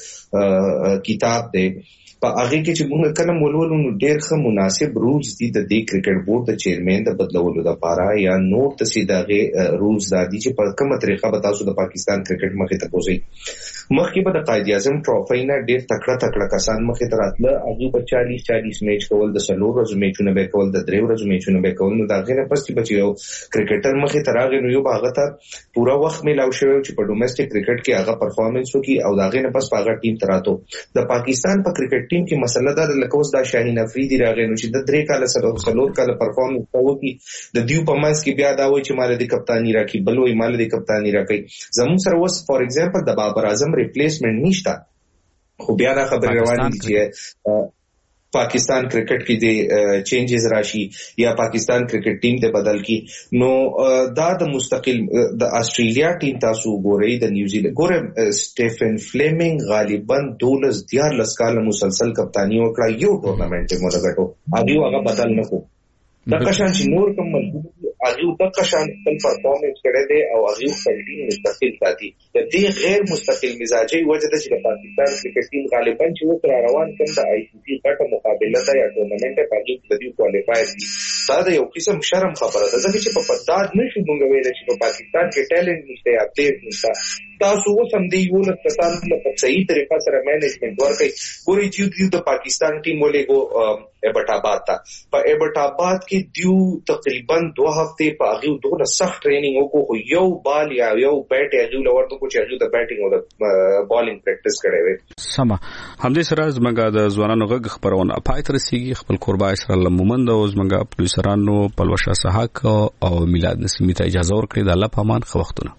ښه کتاب دی په هغه کې چې موږ کله مولولو نو ډېر ښه مناسب رولز دي د دې کرکټ بورډ د چیرمن د بدلولو لپاره یا نور څه دغه رولز دي چې په کومه طریقه به تاسو د پاکستان کرکټ مخې ته پوزي مخکې به د قائد اعظم ټرافي نه ډېر تکړه تکړه کسان مخې ته راتله هغه په چالیس چالیس میچ کول د سلور ورځې میچونه به کول د درې ورځې میچونه به کول نو دا غیر پس چې بچیو کرکټر مخې ته راغی نو یو هغه ته پورا وخت ملاو شوی چې په ډومېسټک کرکټ کې هغه پرفارمنس وکي او دا غیر پس هغه ټیم تراتو د پاکستان په کرکټ ټیم کې مسله دا لکه اوس دا شاهین افریدي راغی نو چې د درې کال سره سلور کال پرفارمنس کوي د دیو په منځ کې بیا دا وایي چې مال دي کپتانی راکې بلوي مال دي کپتانی راکې زموږ سره وس فور ایگزامپل د بابر اعظم ریپلیسمنٹ نشته خو بیا دا خبر روانه دي چې پاکستان کرکټ کې د چینجز راشي یا پاکستان کرکټ ټیم ته بدل کی نو دا د مستقل د استرالیا ټیم تاسو ګورئ د نیوزیلند ګورئ سټيفن فلیمنګ غالبا دولس دیار لسکاله مسلسل کپتانی وکړه یو ټورنمنت مو لګټو هغه هغه بدل نه کو د قشان چې نور کوم ملګری هغه د قشان خپل پرفارمنس کړي دي او هغه خپل ټیم مستقل ساتي د دې غیر مستقل مزاجي وجه د چې پاکستان کرکټ ټیم غالبا چې وتر روان کوم د آی سی سی غټه مقابله ده یا ټورنمنت په کې د دې کوالیفایر دي دا د یو قسم شرم خبره ده ځکه چې په پداد نشو موږ ویل چې په پاکستان کې ټیلنټ نشته یا پلیئر نشته تاسو وسم دی یو له کسانو په صحیح طریقه سره مینجمنت ورکړي ګوري چې د پاکستان ټیم ولېګو ایبټ آباد تا په ایبټ آباد کې دیو تقریبا دوه هفته په هغه دوه سخت ټریننګ وکړو یو بال یا یو بیٹ هغه لورته کو چې هغه د بیټینګ او د بالینګ پریکټیس کړي وي سما همدې سره زمګه د ځوانانو غږ خبرونه پای تر سیږي خپل قربای سره لمومند او زمګه پولیسرانو پلوشه صحاک او میلاد نسیمی ته اجازه ورکړي د الله پامان خو وختونه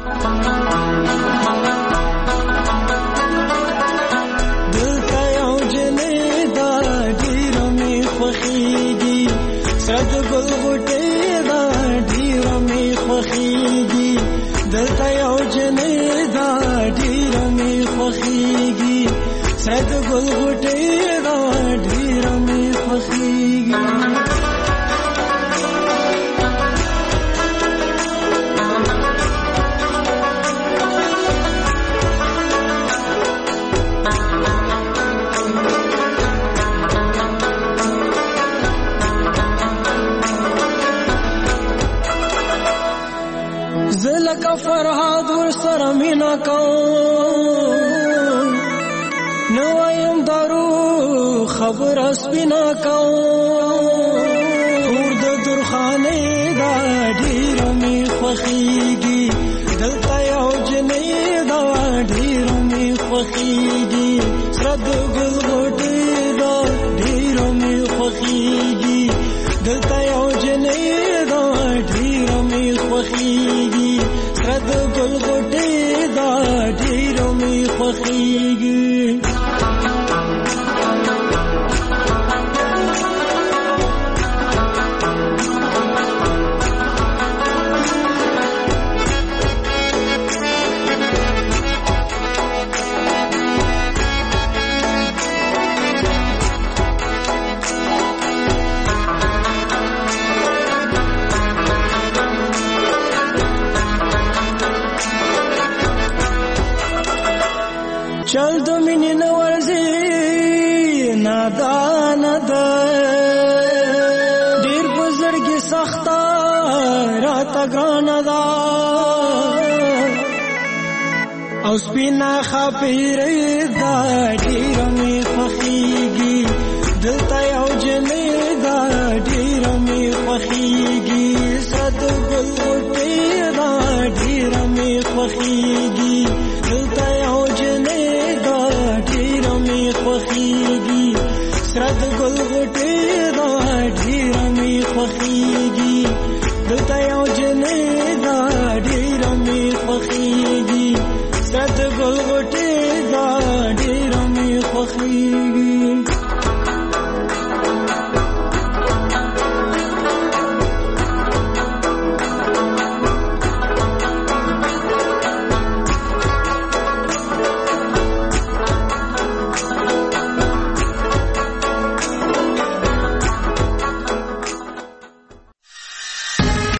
سد گل غټه دا ډیر می خوخیږي دلته یو جنې دا ډیر می خوخیږي سد گل غټه دا ډیر می خوخیږي زلک فرهاد ور سره مینا کو نو ایم دارو خبر اسبینا کو ور د درخانه دا ډیر می خوخیږي دلته یو جنې دا ډیر می خوخیږي سرد ګل غټه دا ډیر می خوخیږي دلته یو جنې دا ډیر می خوخیږي سرد گل غټه دا ډیر می خوخیږي چل دو منی نورزی نادان دا دیر بزرگی سختا راتا گران دا او سپینا خاپیر دا دیر می خوخیگی دلتا یو جنی دا دیر می خوخیگی سرد گل غٹی دا دیر می خوخیگی دلتا یو جنی خوخیږي سرد ګل غټه دا ډیر می خوخیږي دلته یو جنې دا ډیر می خوخیږي سرد ګل غټه دا ډیر می خوخیږي